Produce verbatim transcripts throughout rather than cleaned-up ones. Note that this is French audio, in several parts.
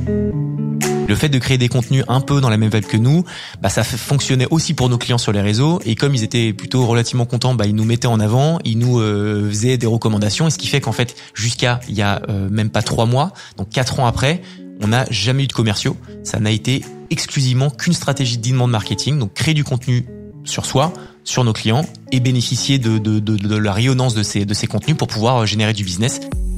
Le fait de créer des contenus un peu dans la même vibe que nous, bah ça fonctionnait aussi pour nos clients sur les réseaux, et comme ils étaient plutôt relativement contents, bah ils nous mettaient en avant, ils nous euh, faisaient des recommandations, et ce qui fait qu'en fait jusqu'à il y a euh, même pas trois mois, donc quatre ans après, on n'a jamais eu de commerciaux. Ça n'a été exclusivement qu'une stratégie d'inbound marketing, donc créer du contenu sur soi, sur nos clients, et bénéficier de, de, de, de la rayonnance de ces, de ces contenus pour pouvoir générer du business.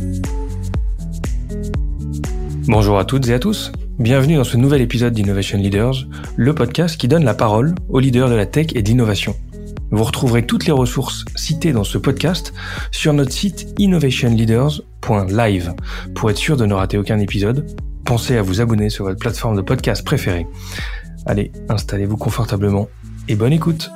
Bonjour à toutes et à tous. Bienvenue dans ce nouvel épisode d'Innovation Leaders, le podcast qui donne la parole aux leaders de la tech et d'innovation. Vous retrouverez toutes les ressources citées dans ce podcast sur notre site innovation leaders point live. Pour être sûr de ne rater aucun épisode, pensez à vous abonner sur votre plateforme de podcast préférée. Allez, installez-vous confortablement et bonne écoute.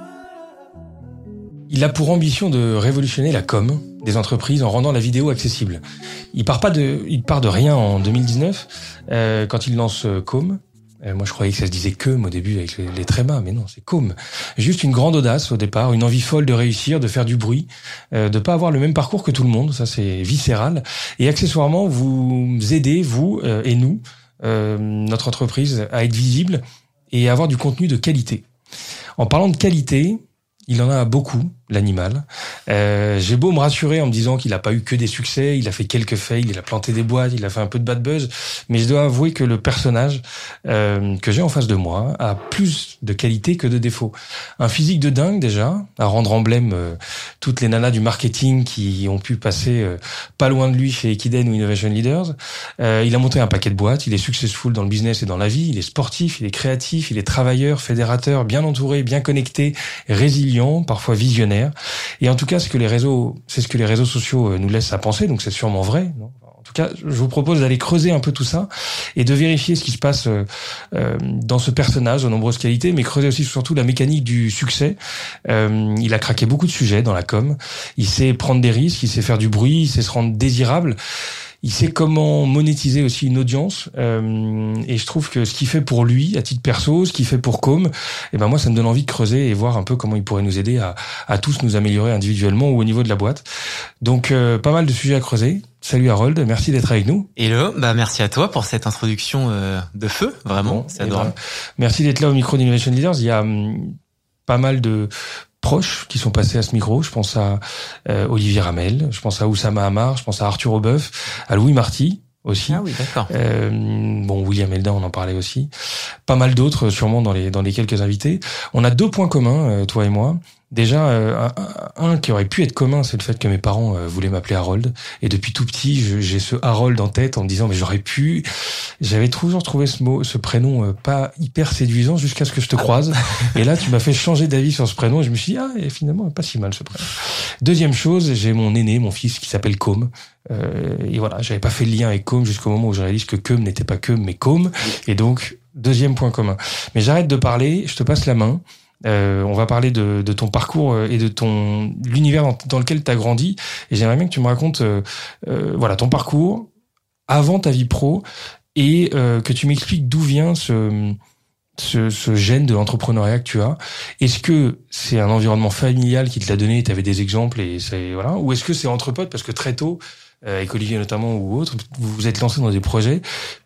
Il a pour ambition de révolutionner la com des entreprises en rendant la vidéo accessible. Il part pas de, il part de rien en deux mille dix-neuf euh, quand il lance euh, Com. Euh, moi, je croyais que ça se disait Com au début avec les, les trémas, mais non, c'est Com. Juste une grande audace au départ, une envie folle de réussir, de faire du bruit, euh, de pas avoir le même parcours que tout le monde. Ça, c'est viscéral. Et accessoirement, vous aidez vous euh, et nous, euh, notre entreprise, à être visible et à avoir du contenu de qualité. En parlant de qualité, il en a beaucoup, l'animal. Euh, j'ai beau me rassurer en me disant qu'il a pas eu que des succès, il a fait quelques fails, il a planté des boîtes, il a fait un peu de bad buzz, mais je dois avouer que le personnage euh, que j'ai en face de moi a plus de qualité que de défauts. Un physique de dingue déjà, à rendre emblème euh, toutes les nanas du marketing qui ont pu passer euh, pas loin de lui chez Ekiden ou Innovation Leaders. Euh, il a monté un paquet de boîtes, il est successful dans le business et dans la vie, il est sportif, il est créatif, il est travailleur, fédérateur, bien entouré, bien connecté, résilient, parfois visionnaire. Et en tout cas, c'est que les réseaux, c'est ce que les réseaux sociaux nous laissent à penser, donc c'est sûrement vrai. Non ? En tout cas, je vous propose d'aller creuser un peu tout ça et de vérifier ce qui se passe euh, dans ce personnage aux nombreuses qualités, mais creuser aussi surtout la mécanique du succès. Euh, il a craqué beaucoup de sujets dans la com. Il sait prendre des risques, il sait faire du bruit, il sait se rendre désirable. Il sait comment monétiser aussi une audience, euh, et je trouve que ce qu'il fait pour lui, à titre perso, ce qu'il fait pour Com, eh ben moi ça me donne envie de creuser et voir un peu comment il pourrait nous aider à, à tous nous améliorer individuellement ou au niveau de la boîte. Donc euh, pas mal de sujets à creuser. Salut Harold, merci d'être avec nous. Hello, bah merci à toi pour cette introduction euh, de feu, vraiment, bon, c'est adorable. Ben, merci d'être là au micro d'Innovation Leaders. Il y a hum, pas mal de proches qui sont passés à ce micro. Je pense à euh, Olivier Ramel, je pense à Oussama Hamar, je pense à Arthur Aubeuf, à Louis Marty aussi. Ah oui, d'accord. Euh, bon, William Elda, on en parlait aussi. Pas mal d'autres, sûrement dans les dans les quelques invités. On a deux points communs, euh, toi et moi. Déjà, euh, un, un qui aurait pu être commun, c'est le fait que mes parents euh, voulaient m'appeler Harold. Et depuis tout petit, je, j'ai ce Harold en tête en me disant, mais j'aurais pu. J'avais toujours trouvé ce mot, ce prénom euh, pas hyper séduisant jusqu'à ce que je te croise. Et là, tu m'as fait changer d'avis sur ce prénom. Et je me suis dit, ah, et finalement, pas si mal ce prénom. Deuxième chose, j'ai mon aîné, mon fils, qui s'appelle Com. Euh, et voilà, j'avais pas fait le lien avec Com jusqu'au moment où je réalise que Com n'était pas Com, mais Com. Et donc, deuxième point commun. Mais j'arrête de parler, je te passe la main. Euh, on va parler de, de ton parcours et de ton l'univers dans, dans lequel tu as grandi. Et j'aimerais bien que tu me racontes euh, euh, voilà ton parcours avant ta vie pro et euh, que tu m'expliques d'où vient ce, ce, ce gène de l'entrepreneuriat que tu as. Est-ce que c'est un environnement familial qui te l'a donné et tu avais des exemples et c'est voilà, ou est-ce que c'est entre potes parce que très tôt, euh, avec Olivier notamment ou autre, vous vous êtes lancé dans des projets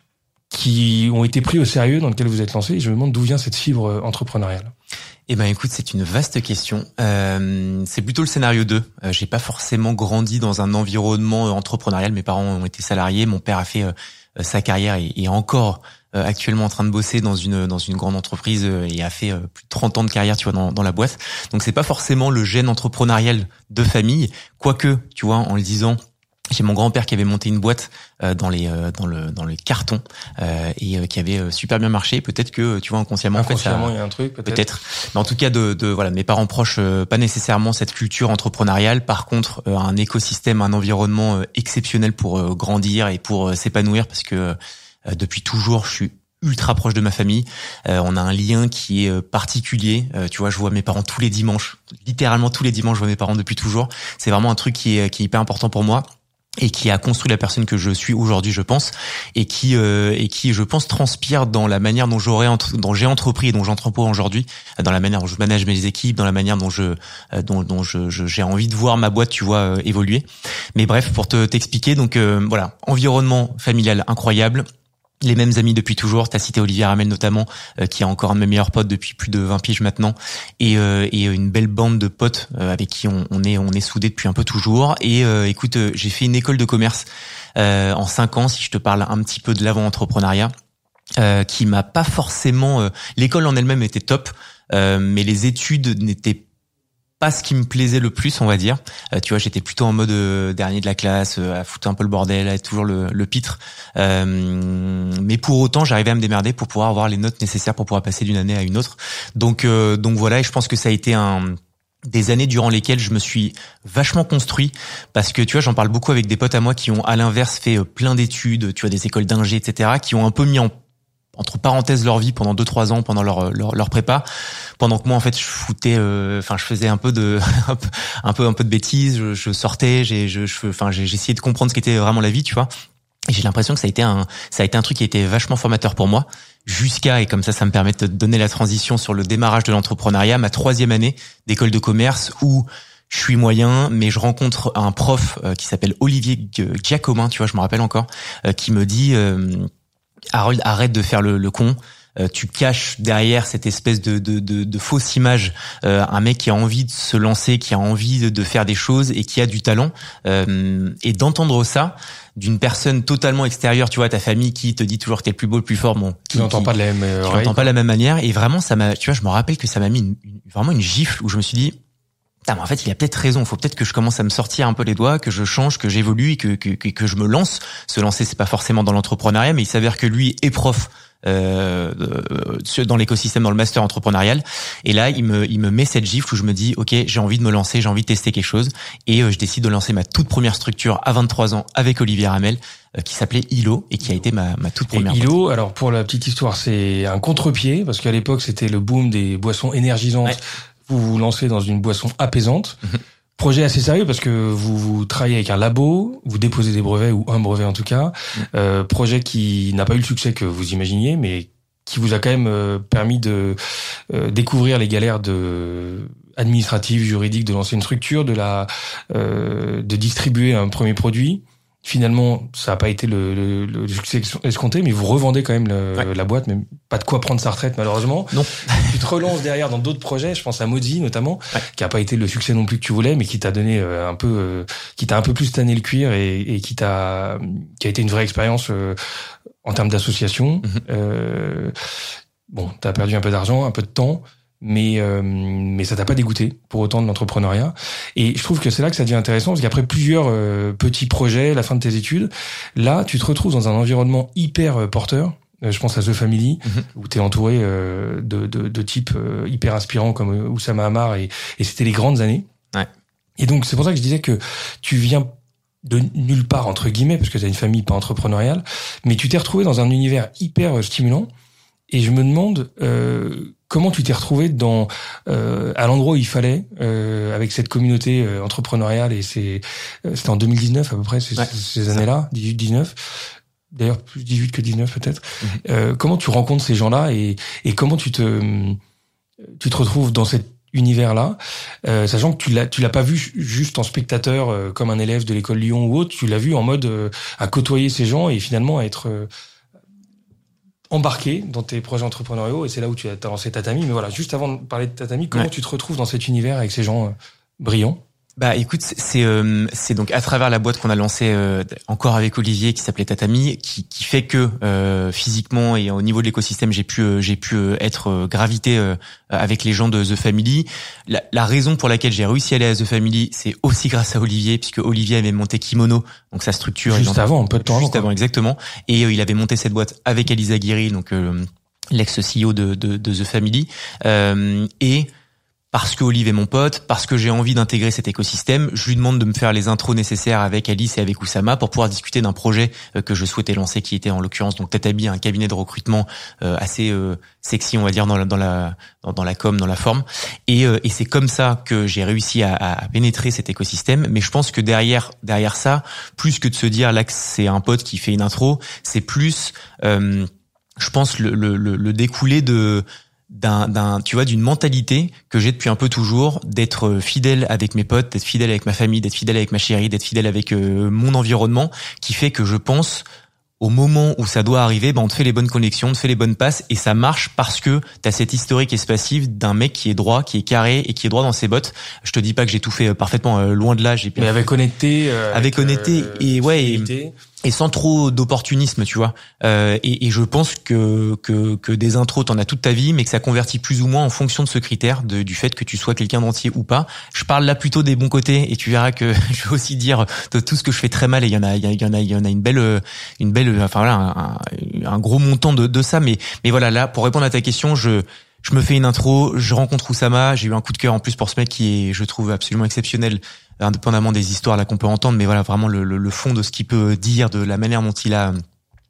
qui ont été pris au sérieux, dans lesquels vous êtes lancé, et je me demande d'où vient cette fibre entrepreneuriale. Eh ben écoute, c'est une vaste question. Euh, c'est plutôt le scénario deux. Euh, j'ai pas forcément grandi dans un environnement entrepreneurial. Mes parents ont été salariés. Mon père a fait euh, sa carrière et est encore euh, actuellement en train de bosser dans une dans une grande entreprise euh, et a fait euh, plus de trente ans de carrière, tu vois, dans, dans la boîte. Donc c'est pas forcément le gène entrepreneurial de famille, quoique, tu vois, en le disant. J'ai mon grand-père qui avait monté une boîte euh, dans les euh, dans le dans le carton euh, et euh, qui avait euh, super bien marché. Peut-être que tu vois inconsciemment, inconsciemment en fait, ça, il y a un truc peut-être. Peut-être. Mais en tout cas de de voilà mes parents proches, euh, pas nécessairement cette culture entrepreneuriale. Par contre, euh, un écosystème, un environnement euh, exceptionnel pour euh, grandir et pour euh, s'épanouir parce que euh, depuis toujours je suis ultra proche de ma famille. Euh, on a un lien qui est euh, particulier. Euh, tu vois, je vois mes parents tous les dimanches, littéralement tous les dimanches. Je vois mes parents depuis toujours. C'est vraiment un truc qui est qui est hyper important pour moi. Et qui a construit la personne que je suis aujourd'hui, je pense, et qui euh, et qui, je pense, transpire dans la manière dont j'aurais entre, dont j'ai entrepris et dont j'entreprends aujourd'hui, dans la manière dont je manage mes équipes, dans la manière dont je euh, dont dont je, je j'ai envie de voir ma boîte, tu vois, euh, évoluer. Mais bref, pour te t'expliquer, donc euh, voilà, environnement familial incroyable. les mêmes amis depuis toujours. T'as cité Olivier Ramel notamment, euh, qui est encore un de mes meilleurs potes depuis plus de vingt piges maintenant, et, euh, et une belle bande de potes euh, avec qui on, on est on est soudés depuis un peu toujours. Et euh, écoute, euh, j'ai fait une école de commerce euh, en cinq ans, si je te parle un petit peu de l'avant-entrepreneuriat, euh, qui m'a pas forcément. Euh, l'école en elle-même était top, euh, mais les études n'étaient pas ce qui me plaisait le plus, on va dire. Euh, tu vois, j'étais plutôt en mode euh, dernier de la classe, euh, à foutre un peu le bordel, à être toujours le, le pitre. Euh, mais pour autant, j'arrivais à me démerder pour pouvoir avoir les notes nécessaires pour pouvoir passer d'une année à une autre. Donc, euh, donc voilà. Et je pense que ça a été un des années durant lesquelles je me suis vachement construit, parce que tu vois, j'en parle beaucoup avec des potes à moi qui ont à l'inverse fait euh, plein d'études, tu vois, des écoles d'ingé, et cetera, qui ont un peu mis en entre parenthèses leur vie pendant deux trois ans pendant leur leur, leur prépa, pendant que moi en fait je foutais enfin euh, je faisais un peu de un peu un peu un peu de bêtises, je, je sortais, j'ai je enfin j'ai essayé de comprendre ce qu'était vraiment la vie, tu vois. Et j'ai l'impression que ça a été un ça a été un truc qui a été vachement formateur pour moi, jusqu'à, et comme ça ça me permet de te donner la transition sur le démarrage de l'entrepreneuriat, ma troisième année d'école de commerce, où je suis moyen, mais je rencontre un prof euh, qui s'appelle Olivier Giacomin, tu vois, je me rappelle encore, euh, qui me dit euh, Harold, arrête de faire le, le con. Euh, tu caches derrière cette espèce de, de, de, de fausse image euh, un mec qui a envie de se lancer, qui a envie de, de faire des choses et qui a du talent. Euh, et d'entendre ça d'une personne totalement extérieure, tu vois, ta famille qui te dit toujours que t'es le plus beau, le plus fort, bon, tu n'entends pas de la même, euh, tu n'entends pas de la même manière. Et vraiment, ça m'a, tu vois, je me rappelle que ça m'a mis une, une, vraiment une gifle où je me suis dit, ah, mais en fait, il a peut-être raison. Il faut peut-être que je commence à me sortir un peu les doigts, que je change, que j'évolue et que, que, que, que je me lance. Se lancer, c'est pas forcément dans l'entrepreneuriat, mais il s'avère que lui est prof euh, dans l'écosystème, dans le master entrepreneurial. Et là, il me, il me met cette gifle où je me dis, ok, j'ai envie de me lancer, j'ai envie de tester quelque chose. Et euh, je décide de lancer ma toute première structure à vingt-trois ans avec Olivier Ramel, euh, qui s'appelait Ilo et qui a été ma, ma toute première. Et Ilo, boîte. Alors pour la petite histoire, c'est un contre-pied, parce qu'à l'époque, c'était le boom des boissons énergisantes. Ouais. Vous vous lancez dans une boisson apaisante. Mmh. Projet assez sérieux parce que vous, vous travaillez avec un labo, vous déposez des brevets, ou un brevet en tout cas. Mmh. Euh, projet qui n'a pas eu le succès que vous imaginiez, mais qui vous a quand même euh, permis de euh, découvrir les galères de administratives, juridiques, de lancer une structure, de la euh, de distribuer un premier produit. Finalement, ça n'a pas été le, le, le succès escompté, mais vous revendez quand même le, ouais. la boîte, mais pas de quoi prendre sa retraite malheureusement. Non. Tu te relances derrière dans d'autres projets, je pense à Mozi notamment, ouais. qui a pas été le succès non plus que tu voulais, mais qui t'a donné un peu, euh, qui t'a un peu plus tanné le cuir et, et qui t'a, qui a été une vraie expérience euh, en termes d'association. Mm-hmm. Euh, bon, t'as perdu un peu d'argent, un peu de temps. Mais euh, mais ça t'a pas dégoûté pour autant de l'entrepreneuriat, et je trouve que c'est là que ça devient intéressant, parce qu'après plusieurs euh, petits projets, la fin de tes études, là tu te retrouves dans un environnement hyper euh, porteur. Euh, je pense à The Family, mm-hmm. où t'es entouré euh, de, de de types euh, hyper inspirants comme euh, Oussama Ammar, et et c'était les grandes années. Ouais. Et donc c'est pour ça que je disais que tu viens de nulle part entre guillemets, parce que t'as une famille pas entrepreneuriale, mais tu t'es retrouvé dans un univers hyper euh, stimulant. Et je me demande euh, comment tu t'es retrouvé dans euh, à l'endroit où il fallait, euh, avec cette communauté euh, entrepreneuriale, et c'est euh, c'était en deux mille dix-neuf à peu près, ces, ouais, ces années-là, dix-huit dix-neuf, d'ailleurs plus dix-huit que dix-neuf peut-être. Mm-hmm. Euh, comment tu rencontres ces gens-là, et, et comment tu te tu te retrouves dans cet univers-là, euh, sachant que tu l'as tu l'as pas vu juste en spectateur euh, comme un élève de l'école Lyon ou autre, tu l'as vu en mode euh, à côtoyer ces gens et finalement à être euh, embarqué dans tes projets entrepreneuriaux, et c'est là où tu as lancé Tatami. Mais voilà, juste avant de parler de Tatami, comment ouais. tu te retrouves dans cet univers avec ces gens euh, brillants? Bah écoute, c'est euh, c'est donc à travers la boîte qu'on a lancée euh, encore avec Olivier, qui s'appelait Tatami, qui qui fait que euh, physiquement et au niveau de l'écosystème, j'ai pu euh, j'ai pu euh, être euh, gravité euh, avec les gens de The Family. La, la raison pour laquelle j'ai réussi à aller à The Family, c'est aussi grâce à Olivier, puisque Olivier avait monté Kimono, donc sa structure juste avant, un peu de temps juste avant, avant exactement, et euh, il avait monté cette boîte avec Elisa Guiri, donc euh, l'ex-C E O de, de de The Family, euh, et parce que Olive est mon pote, parce que j'ai envie d'intégrer cet écosystème, je lui demande de me faire les intros nécessaires avec Alice et avec Oussama pour pouvoir discuter d'un projet que je souhaitais lancer, qui était en l'occurrence donc Tatami, un cabinet de recrutement assez sexy, on va dire, dans la dans la dans la com, dans la forme. Et, et c'est comme ça que j'ai réussi à, à pénétrer cet écosystème. Mais je pense que derrière derrière ça, plus que de se dire là que c'est un pote qui fait une intro, c'est plus, euh, je pense le le le découlé de d'un d'un tu vois d'une mentalité que j'ai depuis un peu toujours, d'être fidèle avec mes potes, d'être fidèle avec ma famille, d'être fidèle avec ma chérie, d'être fidèle avec euh, mon environnement, qui fait que je pense au moment où ça doit arriver, ben on te fait les bonnes connexions, on te fait les bonnes passes et ça marche parce que t'as cette historique et ce passif d'un mec qui est droit, qui est carré et qui est droit dans ses bottes. Je te dis pas que j'ai tout fait parfaitement, euh, loin de là. J'ai mais avec honnêteté, euh, avec, avec honnêteté euh, et ouais. Et, et sans trop d'opportunisme, tu vois. Euh, et, et je pense que que que des intros, t'en as toute ta vie, mais que ça convertit plus ou moins en fonction de ce critère, de, du fait que tu sois quelqu'un d'entier ou pas. Je parle là plutôt des bons côtés, et tu verras que je vais aussi dire de tout ce que je fais très mal. Et il y en a, il y en a, il y en a une belle, une belle, enfin voilà, un, un gros montant de de ça. Mais mais voilà, là pour répondre à ta question, je je me fais une intro, je rencontre Oussama, j'ai eu un coup de cœur en plus pour ce mec qui est, je trouve, absolument exceptionnel, indépendamment des histoires là qu'on peut entendre, mais voilà, vraiment le, le, le fond de ce qu'il peut dire, de la manière dont il a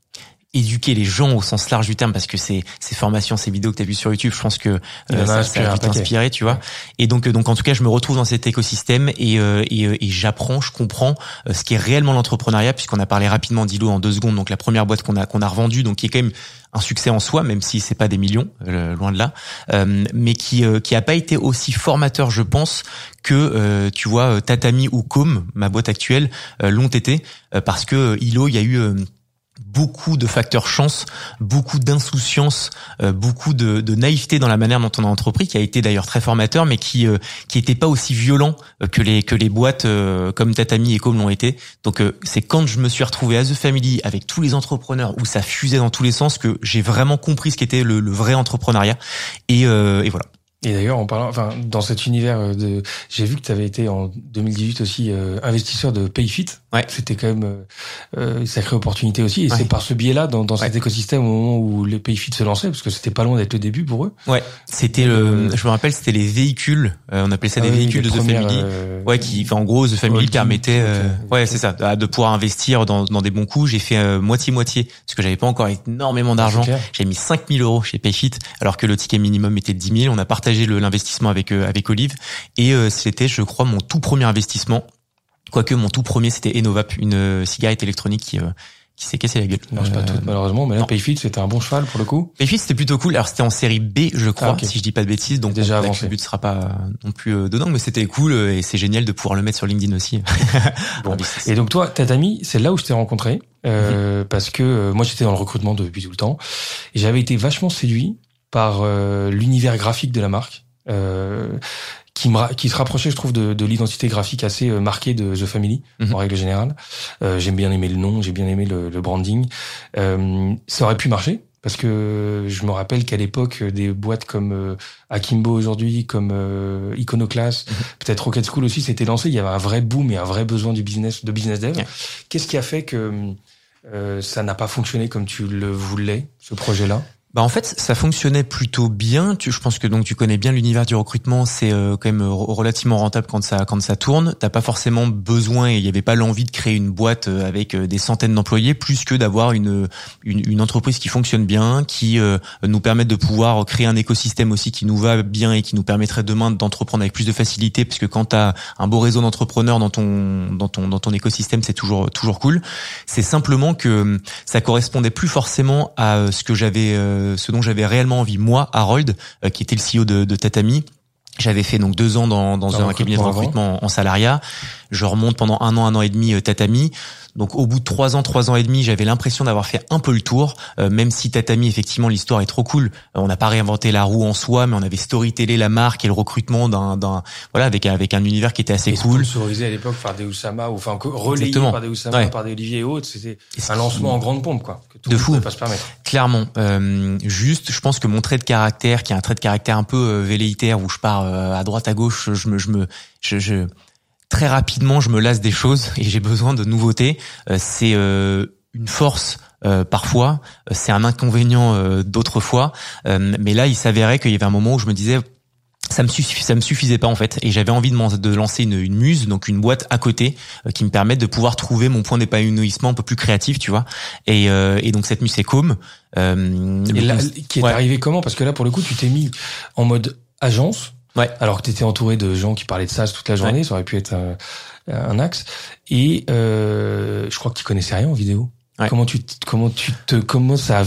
éduquer les gens au sens large du terme, parce que ces ces formations, ces vidéos que tu as vues sur YouTube, je pense que euh, ça, ça a vite inspiré, tu vois. Et donc donc en tout cas, je me retrouve dans cet écosystème et euh, et, et j'apprends, je comprends euh, ce qui est réellement l'entrepreneuriat, puisqu'on a parlé rapidement d'Ilo en deux secondes. Donc la première boîte qu'on a qu'on a revendue, donc qui est quand même un succès en soi, même si c'est pas des millions, euh, loin de là, euh, mais qui euh, qui a pas été aussi formateur, je pense, que euh, tu vois Tatami ou Com, ma boîte actuelle, euh, l'ont été, euh, parce que euh, Ilo, il y a eu euh, beaucoup de facteurs chance, beaucoup d'insouciance, euh, beaucoup de, de naïveté dans la manière dont on a entrepris, qui a été d'ailleurs très formateur, mais qui euh, qui était pas aussi violent que les que les boîtes euh, comme Tatami et Com l'ont été. Donc euh, c'est quand je me suis retrouvé à The Family avec tous les entrepreneurs où ça fusait dans tous les sens que j'ai vraiment compris ce qu'était le, le vrai entrepreneuriat. Et, euh, et voilà. Et d'ailleurs, en parlant, enfin, dans cet univers de, j'ai vu que tu avais été en deux mille dix-huit aussi euh, investisseur de PayFit. Ouais. C'était quand même euh, une sacrée opportunité aussi. Et ouais. c'est par ce biais-là, dans, dans cet ouais. écosystème, au moment où les PayFit se lançaient, parce que c'était pas loin d'être le début pour eux. Ouais. C'était le, euh, je me rappelle, c'était les véhicules. Euh, on appelait ça ah des oui, véhicules de The Family. Euh, ouais, qui, enfin, en gros, The Family permettait, euh, ouais, c'est ça, de pouvoir investir dans, dans des bons coups. J'ai fait euh, moitié-moitié, parce que j'avais pas encore énormément d'argent. J'ai mis cinq mille euros chez PayFit, alors que le ticket minimum était de dix mille. On a partagé le, l'investissement avec euh, avec Olive, et euh, c'était, je crois, mon tout premier investissement. Quoique mon tout premier, c'était Enovap, une euh, cigarette électronique qui euh, qui s'est cassé la gueule. Non, c'est euh, pas tout, malheureusement, mais là, PayFit, c'était un bon cheval pour le coup. PayFit, c'était plutôt cool. Alors, c'était en série B, je crois, ah, okay. si je dis pas de bêtises. Donc, déjà bon, avancé. Le but sera pas non plus euh, dedans, mais c'était cool et c'est génial de pouvoir le mettre sur LinkedIn aussi. Bon. Et donc, toi, Tatami, c'est là où je t'ai rencontré, euh, mm-hmm. parce que euh, moi, j'étais dans le recrutement depuis tout le temps et j'avais été vachement séduit par euh, l'univers graphique de la marque. Euh, qui me qui se rapprochait, je trouve, de, de l'identité graphique assez euh, marquée de The Family, mm-hmm. en règle générale. Euh, j'aime bien aimé le nom, j'ai bien aimé le, le branding. Euh, ça aurait pu marcher, parce que je me rappelle qu'à l'époque, des boîtes comme euh, Akimbo aujourd'hui, comme euh, Iconoclast, mm-hmm. peut-être Rocket School aussi, s'étaient lancées. Il y avait un vrai boom et un vrai besoin du business, de business dev. Yeah. Qu'est-ce qui a fait que euh, ça n'a pas fonctionné comme tu le voulais, ce projet-là ? Bah en fait, ça fonctionnait plutôt bien. Tu, je pense que donc tu connais bien l'univers du recrutement. C'est euh, quand même relativement rentable quand ça quand ça tourne. T'as pas forcément besoin et il y avait pas l'envie de créer une boîte avec des centaines d'employés, plus que d'avoir une une, une entreprise qui fonctionne bien, qui euh, nous permette de pouvoir créer un écosystème aussi qui nous va bien et qui nous permettrait demain d'entreprendre avec plus de facilité. Parce que quand t'as un beau réseau d'entrepreneurs dans ton dans ton dans ton écosystème, c'est toujours toujours cool. C'est simplement que ça correspondait plus forcément à ce que j'avais euh, ce dont j'avais réellement envie, moi, Harold, euh, qui était le C E O de, de Tatami. J'avais fait donc deux ans dans, dans, dans un cabinet de recrutement en, en salariat. Je remonte pendant un an, un an et demi euh, Tatami. Donc au bout de trois ans, trois ans et demi, j'avais l'impression d'avoir fait un peu le tour. Euh, même si Tatami, effectivement, l'histoire est trop cool. Euh, on n'a pas réinventé la roue en soi, mais on avait storytellé la marque et le recrutement d'un, d'un voilà, avec avec un univers qui était assez et cool. Sponsorisé à l'époque par des Oussama, ou enfin relayé Exactement. par des Oussama, ouais. par des Olivier et autres. C'était et un lancement en grande pompe, quoi. Que tout de le fou. Pouvait pas se permettre. Clairement. Euh, juste, je pense que mon trait de caractère, qui est un trait de caractère un peu euh, velléitaire, où je pars euh, à droite à gauche, je me, je me, je, je très rapidement, je me lasse des choses et j'ai besoin de nouveautés. Euh, c'est euh, une force euh, parfois, c'est un inconvénient euh, d'autres fois. Euh, mais là, il s'avérait qu'il y avait un moment où je me disais, ça me suffisait, ça me suffisait pas en fait, et j'avais envie de, de lancer une, une muse, donc une boîte à côté euh, qui me permette de pouvoir trouver mon point d'épanouissement un peu plus créatif, tu vois. Et, euh, et donc cette muse c'est Com. Euh, et là, qui est ouais. arrivé comment ? Parce que là, pour le coup, tu t'es mis en mode agence. Ouais. Alors que tu étais entouré de gens qui parlaient de SaaS toute la journée, ouais. ça aurait pu être un, un axe. Et euh, je crois que tu connaissais rien en vidéo. Ouais. Comment tu comment tu te comment ça vient ça ?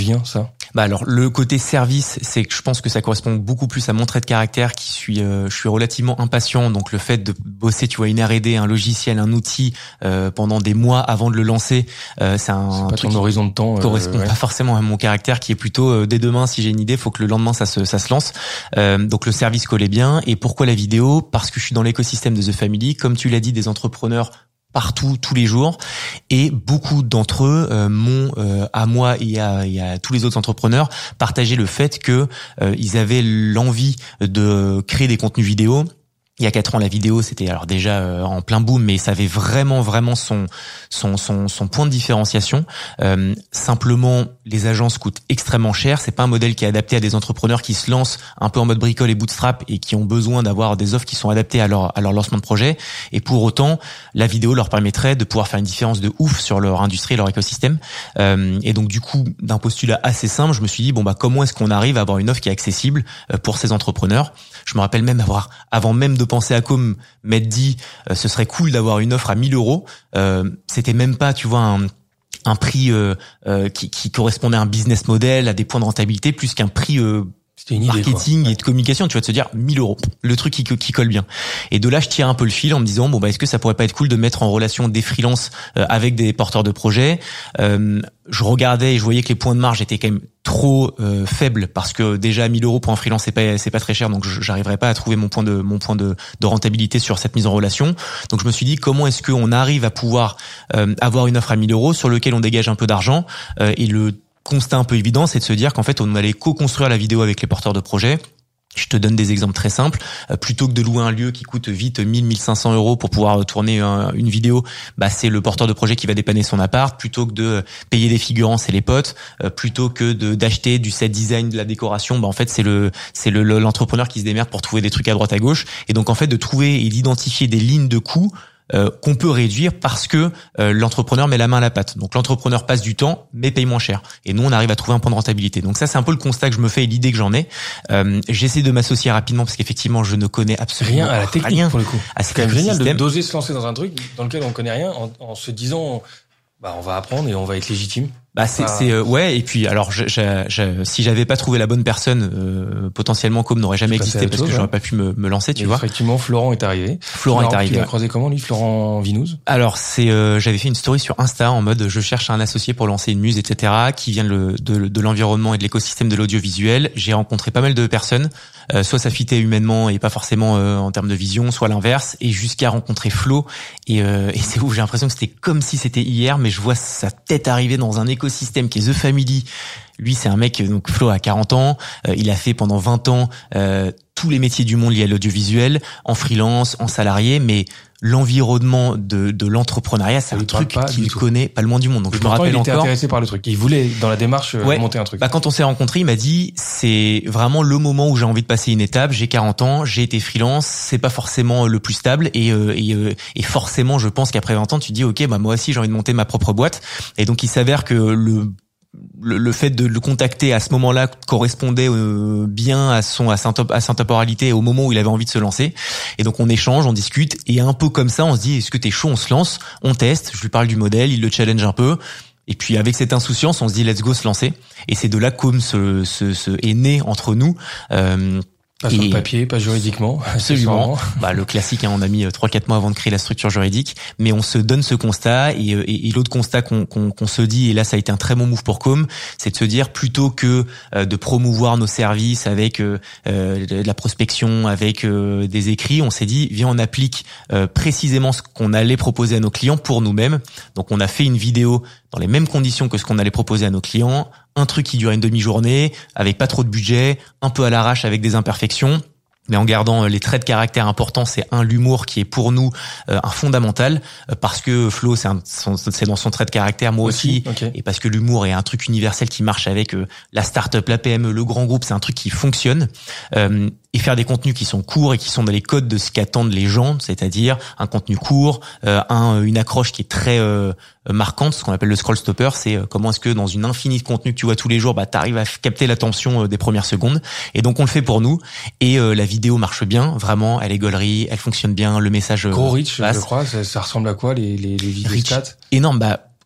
Bah alors le côté service, c'est que je pense que ça correspond beaucoup plus à mon trait de caractère, qui suis, euh, je suis relativement impatient. Donc le fait de bosser, tu vois, une R et D, un logiciel, un outil euh, pendant des mois avant de le lancer, euh, c'est un, c'est un pas truc ton horizon de temps. qui correspond euh, ouais. pas forcément à mon caractère, qui est plutôt euh, dès demain, si j'ai une idée, faut que le lendemain ça se ça se lance. Euh, donc le service collait bien. Et pourquoi la vidéo? Parce que je suis dans l'écosystème de The Family, comme tu l'as dit, des entrepreneurs partout, tous les jours, et beaucoup d'entre eux euh, m'ont, euh, à moi et à, et à tous les autres entrepreneurs, partagé le fait que euh, ils avaient l'envie de créer des contenus vidéo. Il y a quatre ans, la vidéo, c'était alors déjà euh, en plein boom, mais ça avait vraiment, vraiment son son son, son point de différenciation. Euh, simplement, les agences coûtent extrêmement cher. C'est pas un modèle qui est adapté à des entrepreneurs qui se lancent un peu en mode bricole et bootstrap et qui ont besoin d'avoir des offres qui sont adaptées à leur à leur lancement de projet. Et pour autant, la vidéo leur permettrait de pouvoir faire une différence de ouf sur leur industrie et leur écosystème. Euh, et donc, du coup, d'un postulat assez simple, je me suis dit bon bah comment est-ce qu'on arrive à avoir une offre qui est accessible pour ces entrepreneurs. Je me rappelle même avoir, avant même de penser à Com, m'être dit euh, ce serait cool d'avoir une offre à mille euros. Euh, c'était même pas, tu vois, un, un prix euh, euh, qui, qui correspondait à un business model, à des points de rentabilité, plus qu'un prix euh, C'était une idée, marketing quoi. et de communication. Tu vas te dire mille euros, le truc qui, qui colle bien. Et de là, je tire un peu le fil en me disant bon bah est-ce que ça pourrait pas être cool de mettre en relation des freelances euh, avec des porteurs de projets. Euh, je regardais et je voyais que les points de marge étaient quand même trop euh, faibles, parce que déjà mille euros pour un freelance c'est pas c'est pas très cher, donc j'arriverais pas à trouver mon point de mon point de, de rentabilité sur cette mise en relation. Donc je me suis dit comment est-ce qu'on arrive à pouvoir euh, avoir une offre à mille euros sur lequel on dégage un peu d'argent. Euh, et le constat un peu évident, c'est de se dire qu'en fait on allait co-construire la vidéo avec les porteurs de projets. Je te donne des exemples très simples. Euh, plutôt que de louer un lieu qui coûte vite mille, mille cinq cents euros pour pouvoir tourner un, une vidéo, bah c'est le porteur de projet qui va dépanner son appart. Plutôt que de payer des figurants, c'est les potes. Euh, plutôt que de d'acheter du set design, de la décoration, bah en fait c'est le c'est le, l'entrepreneur qui se démerde pour trouver des trucs à droite à gauche. Et donc en fait de trouver et d'identifier des lignes de coûts Euh, qu'on peut réduire parce que euh, l'entrepreneur met la main à la pâte. Donc l'entrepreneur passe du temps mais paye moins cher. Et nous on arrive à trouver un point de rentabilité. Donc ça c'est un peu le constat que je me fais et l'idée que j'en ai. Euh, j'essaie de m'associer rapidement parce qu'effectivement je ne connais absolument rien à la technique rien pour le coup. à C'est quand même génial de d'oser se lancer dans un truc dans lequel on connaît rien en, en se disant bah on va apprendre et on va être légitime. Bah c'est ah. c'est euh, ouais, et puis alors je, je, je, si j'avais pas trouvé la bonne personne, euh, potentiellement Com n'aurait jamais existé parce chose, que j'aurais hein. pas pu me, me lancer, tu et vois. Effectivement, Florent est arrivé. Florent Alors, est arrivé. Tu l'as croisé comment lui, Florent Vinouz? Alors c'est euh, j'avais fait une story sur Insta en mode je cherche un associé pour lancer une muse, et cetera, qui vient de, de, de l'environnement et de l'écosystème de l'audiovisuel. J'ai rencontré pas mal de personnes, euh, soit ça fitait humainement et pas forcément euh, en termes de vision, soit l'inverse, et jusqu'à rencontrer Flo. Et, euh, et c'est ouf, j'ai l'impression que c'était comme si c'était hier, mais je vois sa tête arriver dans un écosystème qui est The Family. Lui, c'est un mec, donc Flo a quarante ans, euh, il a fait pendant vingt ans euh, tous les métiers du monde liés à l'audiovisuel, en freelance, en salarié, mais l'environnement de, de l'entrepreneuriat, c'est un truc qu'il connaît pas le moins du monde. Donc et je me rappelle il était encore. Intéressé par le truc. Il voulait dans la démarche ouais, monter un truc. Bah quand on s'est rencontrés, il m'a dit c'est vraiment le moment où j'ai envie de passer une étape. J'ai quarante ans, j'ai été freelance, c'est pas forcément le plus stable et euh, et, euh, et forcément, je pense qu'après vingt ans, tu te dis ok, bah moi aussi j'ai envie de monter ma propre boîte. Et donc il s'avère que le Le, le fait de le contacter à ce moment-là correspondait euh, bien à son à sa, à sa temporalité et au moment où il avait envie de se lancer. Et donc on échange, on discute et un peu comme ça on se dit est-ce que t'es chaud, on se lance, on teste, je lui parle du modèle, il le challenge un peu. Et puis avec cette insouciance on se dit let's go se lancer. Et c'est de là qu'Home se, se, se est né entre nous. Euh, Pas sur le papier, pas juridiquement. Absolument. Bah, le classique, hein, on a mis trois quatre mois avant de créer la structure juridique, mais on se donne ce constat et, et, et l'autre constat qu'on, qu'on, qu'on se dit, et là ça a été un très bon move pour Com, c'est de se dire plutôt que euh, de promouvoir nos services avec euh, de la prospection, avec euh, des écrits, on s'est dit viens on applique euh, précisément ce qu'on allait proposer à nos clients pour nous-mêmes. Donc on a fait une vidéo dans les mêmes conditions que ce qu'on allait proposer à nos clients, un truc qui durait une demi-journée, avec pas trop de budget, un peu à l'arrache avec des imperfections, mais en gardant les traits de caractère importants. C'est un, l'humour qui est pour nous euh, un fondamental, euh, parce que Flo c'est, un, son, c'est dans son trait de caractère, moi aussi, aussi okay. Et parce que l'humour est un truc universel qui marche avec euh, la start-up, la P M E, le grand groupe, c'est un truc qui fonctionne. Euh, et faire des contenus qui sont courts et qui sont dans les codes de ce qu'attendent les gens, c'est-à-dire un contenu court, euh, un, une accroche qui est très euh, marquante, ce qu'on appelle le scroll stopper, c'est euh, comment est-ce que dans une infinie de contenus que tu vois tous les jours, bah t'arrives à capter l'attention euh, des premières secondes. Et donc on le fait pour nous. Et euh, la vidéo marche bien, vraiment, elle est gaulerie, elle fonctionne bien, le message gros reach, passe. je crois, ça, ça ressemble à quoi les les, les vidéos stats? Énorme, bah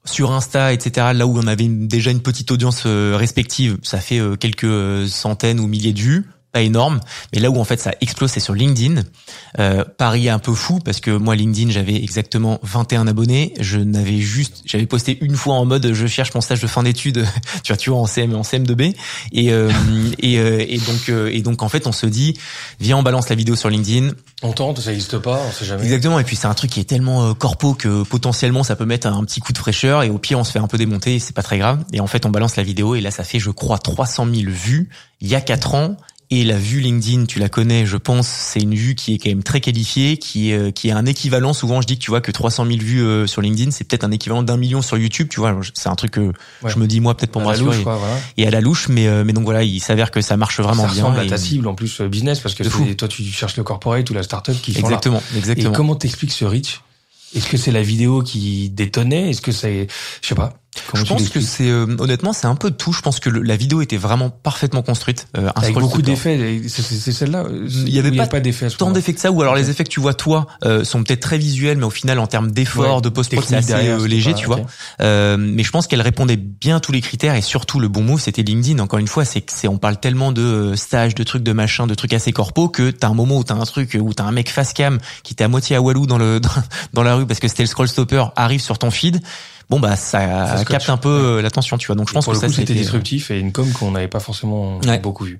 sur Insta, et cetera, là où on avait une, déjà une petite audience euh, respective, ça fait euh, quelques centaines ou milliers de vues. Pas énorme, mais là où en fait ça explose, c'est sur LinkedIn. Euh, pari un peu fou parce que moi LinkedIn, j'avais exactement vingt et un abonnés. Je n'avais juste, j'avais posté une fois en mode je cherche mon stage de fin d'études, tu vois, tu vois en C M en C M deux B. Et euh, et, euh, et donc euh, et donc en fait on se dit viens on balance la vidéo sur LinkedIn. On tente, ça n'existe pas, on sait jamais. Exactement. Et puis c'est un truc qui est tellement euh, corpo que potentiellement ça peut mettre un petit coup de fraîcheur et au pire on se fait un peu démonter et c'est pas très grave. Et en fait on balance la vidéo et là ça fait je crois trois cent mille vues il y a quatre ans. Et la vue LinkedIn, tu la connais, je pense, c'est une vue qui est quand même très qualifiée, qui est, qui est un équivalent. Souvent, je dis que tu vois que trois cent mille vues euh, sur LinkedIn, c'est peut-être un équivalent d'un million sur YouTube. Tu vois, c'est un truc que ouais. je me dis moi peut-être pour me rassurer. Voilà. Et à la louche, mais euh, mais donc voilà, il s'avère que ça marche vraiment ça bien. Ça ressemble et... à ta cible en plus business parce que toi tu cherches le corporate ou la startup qui sont exactement, là. Exactement. Et comment t'expliques ce reach? Est-ce que c'est la vidéo qui détonnait? Est-ce que c'est, je sais pas. Comment je pense que c'est euh, honnêtement c'est un peu de tout. Je pense que le, la vidéo était vraiment parfaitement construite. Euh, un Avec beaucoup d'effets. C'est, c'est celle-là. Il y avait pas, pas d'effets. Tant d'effets que ça. Ou alors okay. les effets que tu vois toi euh, sont peut-être très visuels, mais au final en termes d'efforts, ouais, de post-prod, c'est assez derrière, euh, léger, pas, tu okay. vois. Euh, mais je pense qu'elle répondait bien à tous les critères et surtout le bon move, c'était LinkedIn. Encore une fois, c'est que c'est on parle tellement de stages, de trucs, de machin, de trucs assez corpo que t'as un moment où t'as un truc où t'as un mec face cam qui t'est à moitié à Walou dans le dans, dans la rue parce que c'était le scroll stopper arrive sur ton feed. Bon bah ça, ça capte un peu ouais. l'attention, tu vois. Donc je pense pour que le ça coup, c'était disruptif et une com qu'on n'avait pas forcément ouais. beaucoup vu.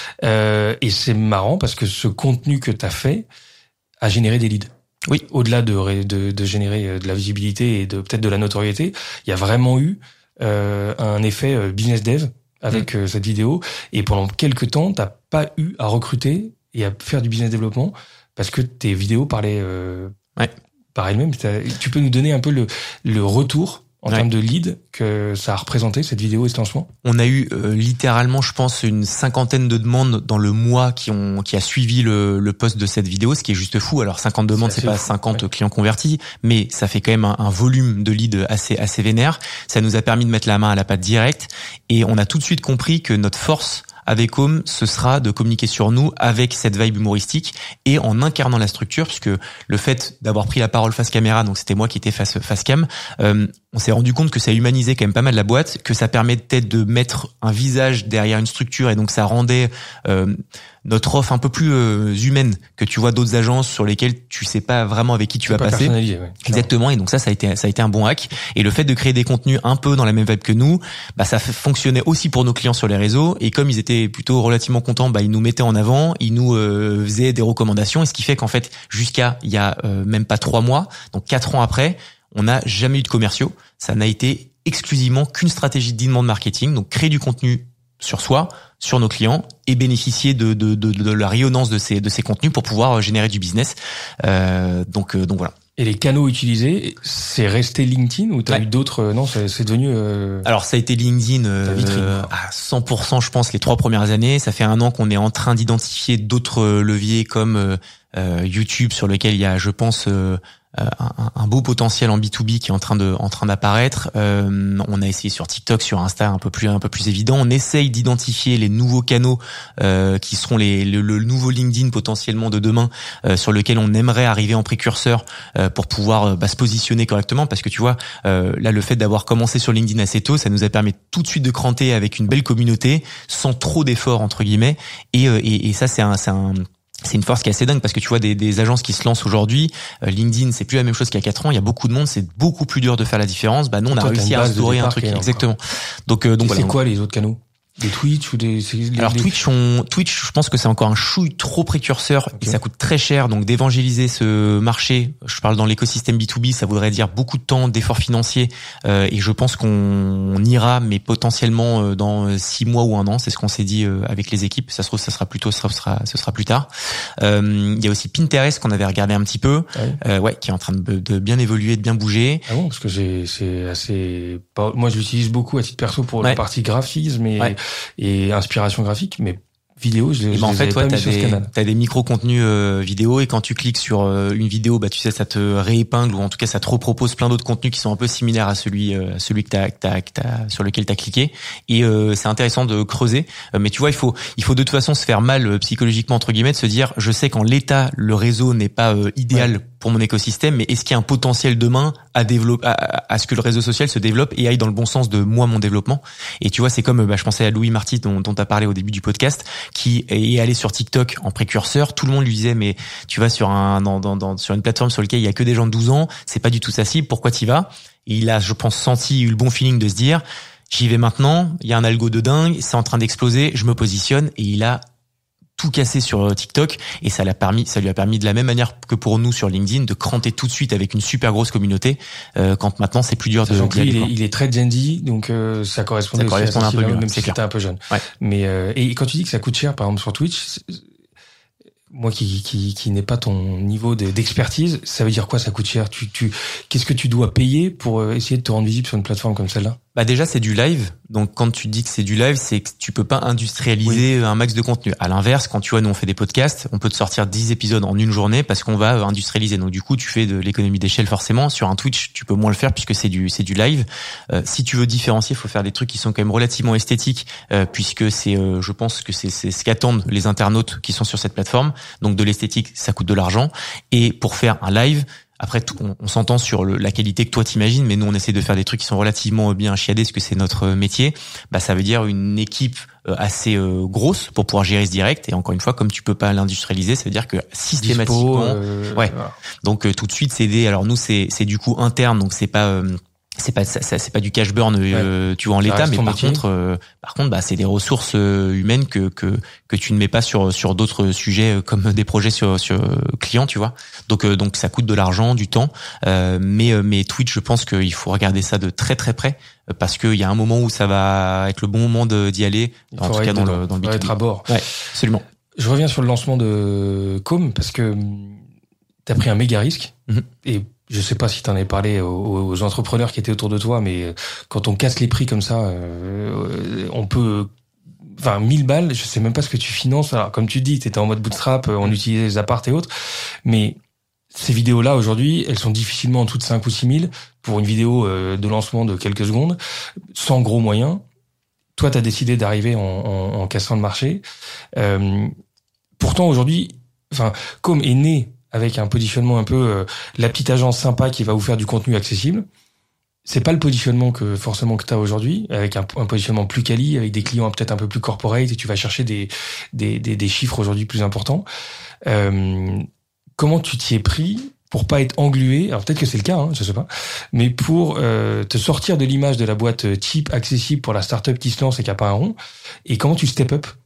Euh, et c'est marrant parce que ce contenu que t'as fait a généré des leads. Oui. Au-delà de, de, de générer de la visibilité et de peut-être de la notoriété, il y a vraiment eu euh, un effet business dev avec mmh. cette vidéo. Et pendant quelques temps, t'as pas eu à recruter et à faire du business développement parce que tes vidéos parlaient. Euh, ouais. Par elle-même, tu peux nous donner un peu le, le retour en ouais. termes de lead que ça a représenté, cette vidéo et ce lancement? On a eu euh, littéralement, je pense, une cinquantaine de demandes dans le mois qui ont qui a suivi le, le post de cette vidéo, ce qui est juste fou. Alors cinquante demandes, c'est, c'est pas fou. cinquante ouais. clients convertis, mais ça fait quand même un, un volume de leads assez assez vénère. Ça nous a permis de mettre la main à la pâte directe et on a tout de suite compris que notre force avec Home, ce sera de communiquer sur nous avec cette vibe humoristique et en incarnant la structure, puisque le fait d'avoir pris la parole face caméra, donc c'était moi qui étais face face cam, euh, on s'est rendu compte que ça humanisait quand même pas mal la boîte, que ça permettait de mettre un visage derrière une structure et donc ça rendait euh, notre offre un peu plus euh, humaine que tu vois d'autres agences sur lesquelles tu sais pas vraiment avec qui tu C'est vas pas passer. Ouais, exactement. Et donc ça, ça a été ça a été un bon hack. Et le fait de créer des contenus un peu dans la même vibe que nous, bah ça fonctionnait aussi pour nos clients sur les réseaux. Et comme ils étaient plutôt relativement contents, bah ils nous mettaient en avant, ils nous euh, faisaient des recommandations. Et ce qui fait qu'en fait, jusqu'à il y a euh, même pas trois mois, donc quatre ans après, on n'a jamais eu de commerciaux. Ça n'a été exclusivement qu'une stratégie d'inbound marketing, donc créer du contenu sur soi, sur nos clients et bénéficier de, de, de, de la rayonnance de ces, de ces contenus pour pouvoir générer du business. Euh, donc, euh, donc voilà. Et les canaux utilisés, c'est resté LinkedIn ou t'as ouais. eu d'autres? Non, c'est, c'est devenu. Euh... Alors ça a été LinkedIn euh, à cent pour cent, je pense, les trois premières années. Ça fait un an qu'on est en train d'identifier d'autres leviers comme euh, YouTube, sur lequel il y a, je pense, euh, un, un beau potentiel en B deux B qui est en train de en train d'apparaître. Euh, on a essayé sur TikTok, sur Insta, un peu plus un peu plus évident. On essaye d'identifier les nouveaux canaux euh, qui seront les le, le nouveau LinkedIn potentiellement de demain, euh, sur lequel on aimerait arriver en précurseur euh, pour pouvoir bah, se positionner correctement. Parce que tu vois, euh, là le fait d'avoir commencé sur LinkedIn assez tôt, ça nous a permis tout de suite de cranter avec une belle communauté, sans trop d'efforts entre guillemets. Et euh, et, et ça c'est un c'est un c'est une force qui est assez dingue parce que tu vois des, des agences qui se lancent aujourd'hui, euh, LinkedIn c'est plus la même chose qu'il y a quatre ans, il y a beaucoup de monde, c'est beaucoup plus dur de faire la différence. Bah nous on a Toi, réussi à instaurer un truc exactement. Donc euh, donc et voilà. C'est quoi les autres canaux? Des Twitch ou des les, Alors les... Twitch on Twitch je pense que c'est encore un chouille trop précurseur okay. et ça coûte très cher, donc d'évangéliser ce marché, je parle dans l'écosystème B deux B, ça voudrait dire beaucoup de temps, d'efforts financiers euh, et je pense qu'on on ira mais potentiellement euh, dans six mois ou un an, c'est ce qu'on s'est dit euh, avec les équipes. Ça se trouve ça sera plus tôt, ce sera ce sera plus tard. Euh, il y a aussi Pinterest qu'on avait regardé un petit peu, ah oui. euh, ouais, qui est en train de, de bien évoluer, de bien bouger. Ah bon, parce que j'ai c'est assez moi je l'utilise beaucoup à titre perso pour ouais. la partie graphisme et ouais. et inspiration graphique, mais vidéo, je, je bah en les fait, avais ouais, pas mis sur ce canal. T'as des micro-contenus euh, vidéo et quand tu cliques sur euh, une vidéo, bah tu sais, ça te réépingle ou en tout cas ça te repropose plein d'autres contenus qui sont un peu similaires à celui, euh, celui que t'as, que t'as, que t'as, sur lequel t'as cliqué. Et euh, c'est intéressant de creuser. Euh, mais tu vois, il faut, il faut de toute façon se faire mal euh, psychologiquement entre guillemets, de se dire, je sais qu'en l'état le réseau n'est pas euh, idéal. Ouais. pour mon écosystème, mais est-ce qu'il y a un potentiel demain à développer, à, à ce que le réseau social se développe et aille dans le bon sens de moi, mon développement? Et tu vois, c'est comme, bah, je pensais à Louis Marty dont, dont tu as parlé au début du podcast, qui est allé sur TikTok en précurseur. Tout le monde lui disait, mais tu vas sur un, dans, dans, dans, sur une plateforme sur laquelle il y a que des gens de douze ans, c'est pas du tout sa cible, pourquoi t'y vas? Et il a, je pense, senti, eu le bon feeling de se dire, j'y vais maintenant, il y a un algo de dingue, c'est en train d'exploser, je me positionne, et il a tout cassé sur TikTok, et ça l'a permis, ça lui a permis de la même manière que pour nous sur LinkedIn de cranter tout de suite avec une super grosse communauté, euh, quand maintenant c'est plus dur de. Donc lui, il est, il est très Gen Z, donc euh, ça correspond ça correspond un peu mieux, même si c'était un peu jeune. Ouais. Mais euh, et quand tu dis que ça coûte cher, par exemple sur Twitch, moi qui qui qui n'ai pas ton niveau de, d'expertise, ça veut dire quoi ça coûte cher? Tu tu qu'est-ce que tu dois payer pour essayer de te rendre visible sur une plateforme comme celle-là? Bah déjà c'est du live, donc quand tu dis que c'est du live, c'est que tu peux pas industrialiser oui. un max de contenu. À l'inverse, quand tu vois nous on fait des podcasts, on peut te sortir dix épisodes en une journée parce qu'on va industrialiser. Donc du coup tu fais de l'économie d'échelle forcément. Sur un Twitch tu peux moins le faire puisque c'est du c'est du live. Euh, si tu veux différencier, il faut faire des trucs qui sont quand même relativement esthétiques euh, puisque c'est euh, je pense que c'est c'est ce qu'attendent les internautes qui sont sur cette plateforme. Donc de l'esthétique ça coûte de l'argent, et pour faire un live, après, on, on s'entend sur le, la qualité que toi t'imagines, mais nous on essaie de faire des trucs qui sont relativement bien chiadés, parce que c'est notre métier. Bah, ça veut dire une équipe assez euh, grosse pour pouvoir gérer ce direct. Et encore une fois, comme tu peux pas l'industrialiser, ça veut dire que systématiquement, Dispo, euh, ouais. Voilà. Donc euh, tout de suite, c'est des. Alors nous, c'est c'est du coup interne, donc c'est pas. Euh, c'est pas ça, c'est pas du cash burn euh, ouais. tu vois en l'état, mais par métier. contre euh, par contre bah c'est des ressources euh, humaines que que que tu ne mets pas sur sur d'autres sujets euh, comme des projets sur sur euh, clients, tu vois. Donc euh, donc ça coûte de l'argent, du temps, euh, mais euh, mais Twitch, je pense qu'il faut regarder ça de très très près euh, parce qu'il y a un moment où ça va être le bon moment de, d'y aller, il en tout cas dans dedans. le dans le B deux B. Être à bord. Ouais, absolument. Je reviens sur le lancement de Com parce que t'as pris un méga risque mm-hmm. et je sais pas si t'en avais parlé aux, aux entrepreneurs qui étaient autour de toi, mais quand on casse les prix comme ça, euh, on peut, enfin, mille balles, je sais même pas ce que tu finances. Alors, comme tu dis, t'étais en mode bootstrap, on utilisait les apparts et autres, mais ces vidéos-là, aujourd'hui, elles sont difficilement en dessous de cinq ou six mille pour une vidéo de lancement de quelques secondes, sans gros moyens. Toi, t'as décidé d'arriver en, en, en cassant le marché. Euh, pourtant, aujourd'hui, enfin, Com est né avec un positionnement un peu euh, la petite agence sympa qui va vous faire du contenu accessible. C'est pas le positionnement que forcément que tu as aujourd'hui, avec un, un positionnement plus quali, avec des clients peut-être un peu plus corporate, et tu vas chercher des des des, des chiffres aujourd'hui plus importants. Euh, comment tu t'y es pris pour pas être englué? Alors peut-être que c'est le cas, hein, je sais pas, mais pour euh, te sortir de l'image de la boîte cheap, accessible pour la startup qui se lance et qui a pas un rond. Et comment tu step up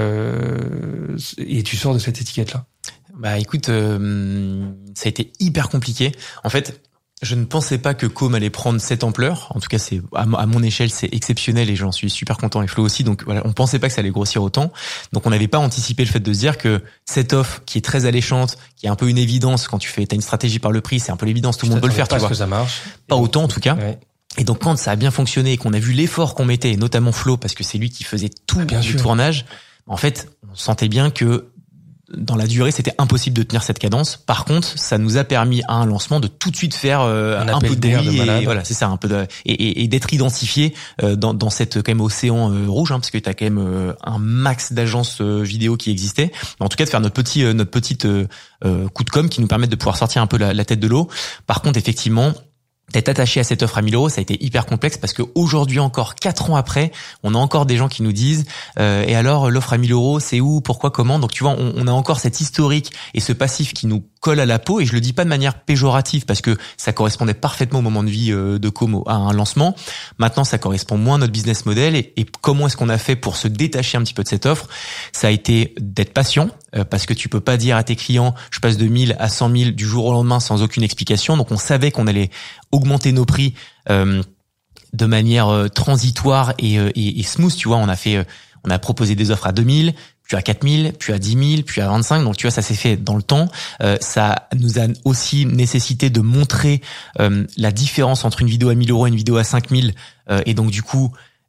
euh, et tu sors de cette étiquette-là? Bah écoute, euh, ça a été hyper compliqué. En fait, je ne pensais pas que Com allait prendre cette ampleur. En tout cas, c'est à mon échelle, c'est exceptionnel et j'en suis super content. Et Flo aussi. Donc voilà, on pensait pas que ça allait grossir autant. Donc on n'avait pas anticipé le fait de se dire que cette offre qui est très alléchante, qui est un peu une évidence quand tu fais, t'as une stratégie par le prix, c'est un peu l'évidence, tout le monde peut le faire. Pas tu vois. Que ça marche. Pas autant en tout cas. Ouais. Et donc quand ça a bien fonctionné et qu'on a vu l'effort qu'on mettait, et notamment Flo, parce que c'est lui qui faisait tout ah, le tournage, en fait, on sentait bien que dans la durée, c'était impossible de tenir cette cadence. Par contre, ça nous a permis à un lancement de tout de suite faire euh, un, un peu de bruit et voilà, c'est ça, un peu de, et, et, et d'être identifié euh, dans, dans cette quand même océan euh, rouge, hein, parce que t'as quand même euh, un max d'agences euh, vidéo qui existaient. Mais en tout cas, de faire notre petit euh, notre petite euh, euh, coup de com qui nous permettent de pouvoir sortir un peu la, la tête de l'eau. Par contre, effectivement, d'être attaché à cette offre à mille euros, ça a été hyper complexe parce que aujourd'hui encore, quatre ans après, on a encore des gens qui nous disent euh, et alors l'offre à mille euros, c'est où, pourquoi, comment. Donc tu vois, on, on a encore cet historique et ce passif qui nous colle à la peau, et je le dis pas de manière péjorative parce que ça correspondait parfaitement au moment de vie euh, de Com à un lancement. Maintenant, ça correspond moins à notre business model, et, et comment est-ce qu'on a fait pour se détacher un petit peu de cette offre? Ça a été d'être patient euh, parce que tu peux pas dire à tes clients je passe de mille à cent mille du jour au lendemain sans aucune explication. Donc on savait qu'on allait augmenter nos prix euh, de manière euh, transitoire et, euh, et, et smooth. Tu vois, on a fait, euh, on a proposé des offres à deux mille, puis à quatre mille, puis à dix mille, puis à vingt-cinq. Donc tu vois, ça s'est fait dans le temps. Euh, ça nous a aussi nécessité de montrer euh, la différence entre une vidéo à mille euros et une vidéo à cinq mille. Euh, et donc du coup,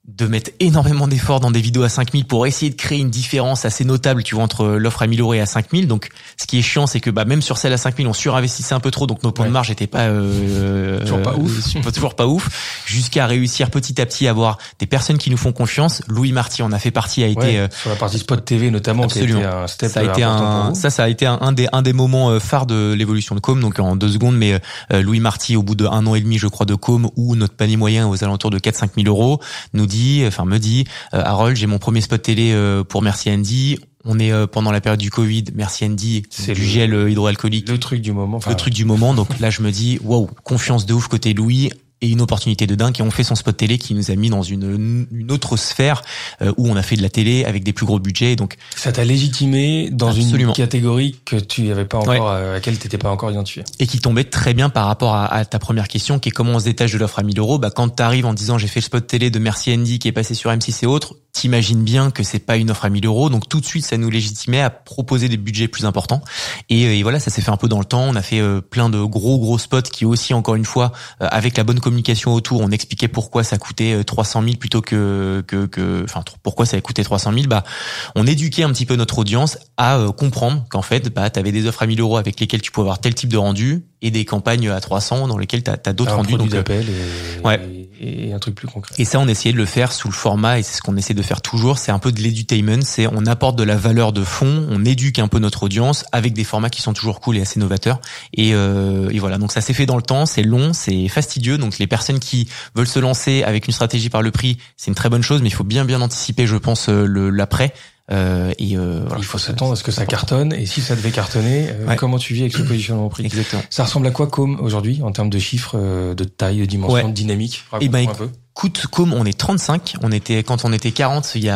de mettre énormément d'efforts dans des vidéos à cinq mille pour essayer de créer une différence assez notable, tu vois, entre l'offre à mille euros et à cinq mille. Donc, ce qui est chiant, c'est que bah même sur celle à cinq mille, on surinvestissait un peu trop, donc nos points ouais. de marge étaient pas euh, toujours pas ouf, euh, toujours pas ouf, jusqu'à réussir petit à petit à avoir des personnes qui nous font confiance. Louis Marty en a fait partie, a été ouais, euh, sur la partie spot T V notamment, absolument. Qui a été un step. Ça a été un, ça, ça a été un, un des un des moments phares de l'évolution de Com. Donc en deux secondes, mais euh, Louis Marty, au bout de un an et demi, je crois, de Com, où notre panier moyen aux alentours de quatre cinq mille euros, nous dit, enfin me dit. Euh, Harold, j'ai mon premier spot télé euh, pour Merci Andy. On est euh, pendant la période du Covid. Merci Andy, c'est du le, gel euh, hydroalcoolique. Le truc du moment. Le truc du moment. Donc là, je me dis, waouh, confiance de ouf côté Louis. Et une opportunité de dingue, et on fait son spot télé qui nous a mis dans une une autre sphère euh, où on a fait de la télé avec des plus gros budgets. Donc ça t'a légitimé dans Absolument. Une catégorie que tu n'avais pas encore, ouais. à laquelle t'étais pas encore identifié. Et qui tombait très bien par rapport à, à ta première question, qui est comment on se détache de l'offre à mille euros. Bah quand t'arrives en disant j'ai fait le spot télé de Merci Andy qui est passé sur M six et autres, t'imagines bien que c'est pas une offre à mille euros. Donc tout de suite, ça nous légitimait à proposer des budgets plus importants. Et, et voilà, ça s'est fait un peu dans le temps. On a fait euh, plein de gros gros spots qui aussi, encore une fois, euh, avec la bonne communication autour, on expliquait pourquoi ça coûtait trois cent mille plutôt que que que enfin pourquoi ça coûtait trois cent mille. Bah on éduquait un petit peu notre audience à euh, comprendre qu'en fait bah t'avais des offres à mille euros avec lesquelles tu pouvais avoir tel type de rendu et des campagnes à trois cents dans lesquelles t'as t'as d'autres rendus, donc d'appel et, ouais. et, et un truc plus concret. Et ça, on essayait de le faire sous le format, et c'est ce qu'on essaie de faire toujours, c'est un peu de l'edutainment, c'est on apporte de la valeur de fond, on éduque un peu notre audience avec des formats qui sont toujours cool et assez novateurs. Et, euh, et voilà, donc ça s'est fait dans le temps, c'est long, c'est fastidieux, donc les personnes qui veulent se lancer avec une stratégie par le prix, c'est une très bonne chose, mais il faut bien bien anticiper, je pense, le l'après. Euh, et euh, voilà, il faut s'attendre à ce que ça cartonne, et si ça devait cartonner, euh, ouais. comment tu vis avec ce positionnement au prix? Exactement. Ça ressemble à quoi Com aujourd'hui en termes de chiffres, euh, de taille, de dimension, ouais. de dynamique? Et ben un peu. Écoute, Com, on est trente-cinq. On était quand on était quarante il y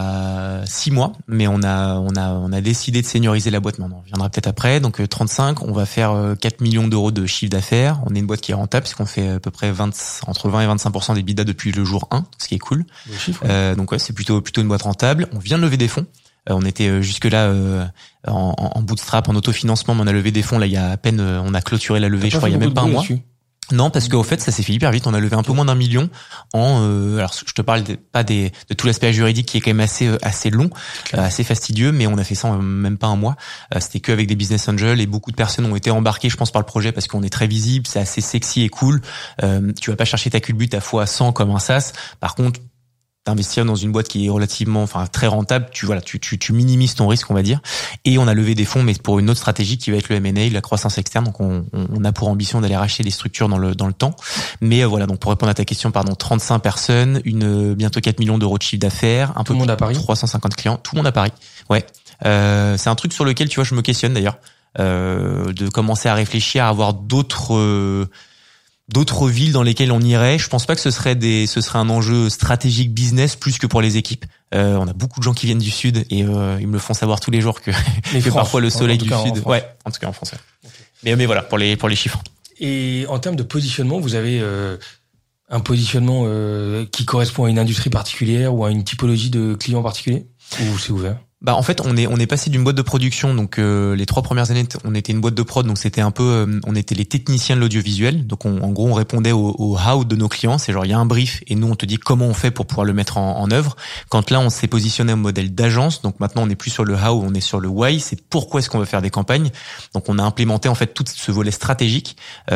a six mois, mais on a on a on a décidé de senioriser la boîte. Maintenant, on viendra peut-être après. Donc trente-cinq, on va faire quatre millions d'euros de chiffre d'affaires. On est une boîte qui est rentable puisqu'on fait à peu près vingt entre vingt et vingt-cinq pour cent des bidas depuis le jour un, ce qui est cool. Chiffre, ouais. Euh, donc ouais, c'est plutôt plutôt une boîte rentable. On vient de lever des fonds. Euh, on était jusque là euh, en, en bootstrap, en autofinancement, mais on a levé des fonds là il y a à peine. Euh, on a clôturé la levée, je crois, il y a même pas un mois. Dessus. Non, parce qu'au fait, ça s'est fait hyper vite. On a levé un peu moins d'un million en. Euh, alors, je te parle de, pas des, de tout l'aspect juridique qui est quand même assez assez long, euh, assez fastidieux, mais on a fait ça en même pas un mois. Euh, c'était que avec des business angels et beaucoup de personnes ont été embarquées, je pense, par le projet parce qu'on est très visible, c'est assez sexy et cool. Euh, tu vas pas chercher ta culbute à fois cent comme un SaaS. Par contre, investir dans une boîte qui est relativement, enfin très rentable, tu voilà, tu, tu tu minimises ton risque, on va dire. Et on a levé des fonds, mais pour une autre stratégie qui va être le M and A, la croissance externe. Donc on, on a pour ambition d'aller racheter des structures dans le dans le temps. Mais voilà, donc pour répondre à ta question, pardon, trente-cinq personnes, une bientôt quatre millions d'euros de chiffre d'affaires, un tout peu le monde à Paris, trois cent cinquante clients, tout le monde à Paris. Ouais, euh, c'est un truc sur lequel tu vois, je me questionne d'ailleurs, euh, de commencer à réfléchir à avoir d'autres. Euh, d'autres villes dans lesquelles on irait. Je pense pas que ce serait des, ce serait un enjeu stratégique business plus que pour les équipes. Euh, on a beaucoup de gens qui viennent du sud et euh, ils me le font savoir tous les jours que, que France, parfois le soleil du sud. Ouais, en tout cas en France. Okay. Mais mais voilà pour les pour les chiffres. Et en termes de positionnement, vous avez euh, un positionnement euh, qui correspond à une industrie particulière ou à une typologie de clients particuliers, ou c'est ouvert? Bah en fait on est on est passé d'une boîte de production, donc euh, les trois premières années on était une boîte de prod, donc c'était un peu euh, on était les techniciens de l'audiovisuel, donc on, en gros on répondait au, au how de nos clients, c'est genre il y a un brief et nous on te dit comment on fait pour pouvoir le mettre en, en œuvre. Quand là on s'est positionné au modèle d'agence, donc maintenant on n'est plus sur le how, on est sur le why, c'est pourquoi est-ce qu'on veut faire des campagnes. Donc on a implémenté en fait tout ce volet stratégique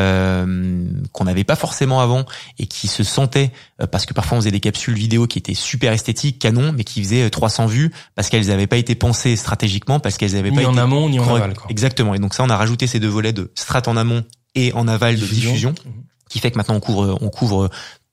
euh, qu'on n'avait pas forcément avant et qui se sentait euh, parce que parfois on faisait des capsules vidéo qui étaient super esthétiques, canon, mais qui faisaient trois cents vues parce qu'elles avaient pas été pensées stratégiquement, parce qu'elles avaient ni pas été en amont ni en aval, quoi. Exactement. Et donc ça, on a rajouté ces deux volets de strat en amont et en aval diffusion. de diffusion, mmh. qui fait que maintenant on couvre, on couvre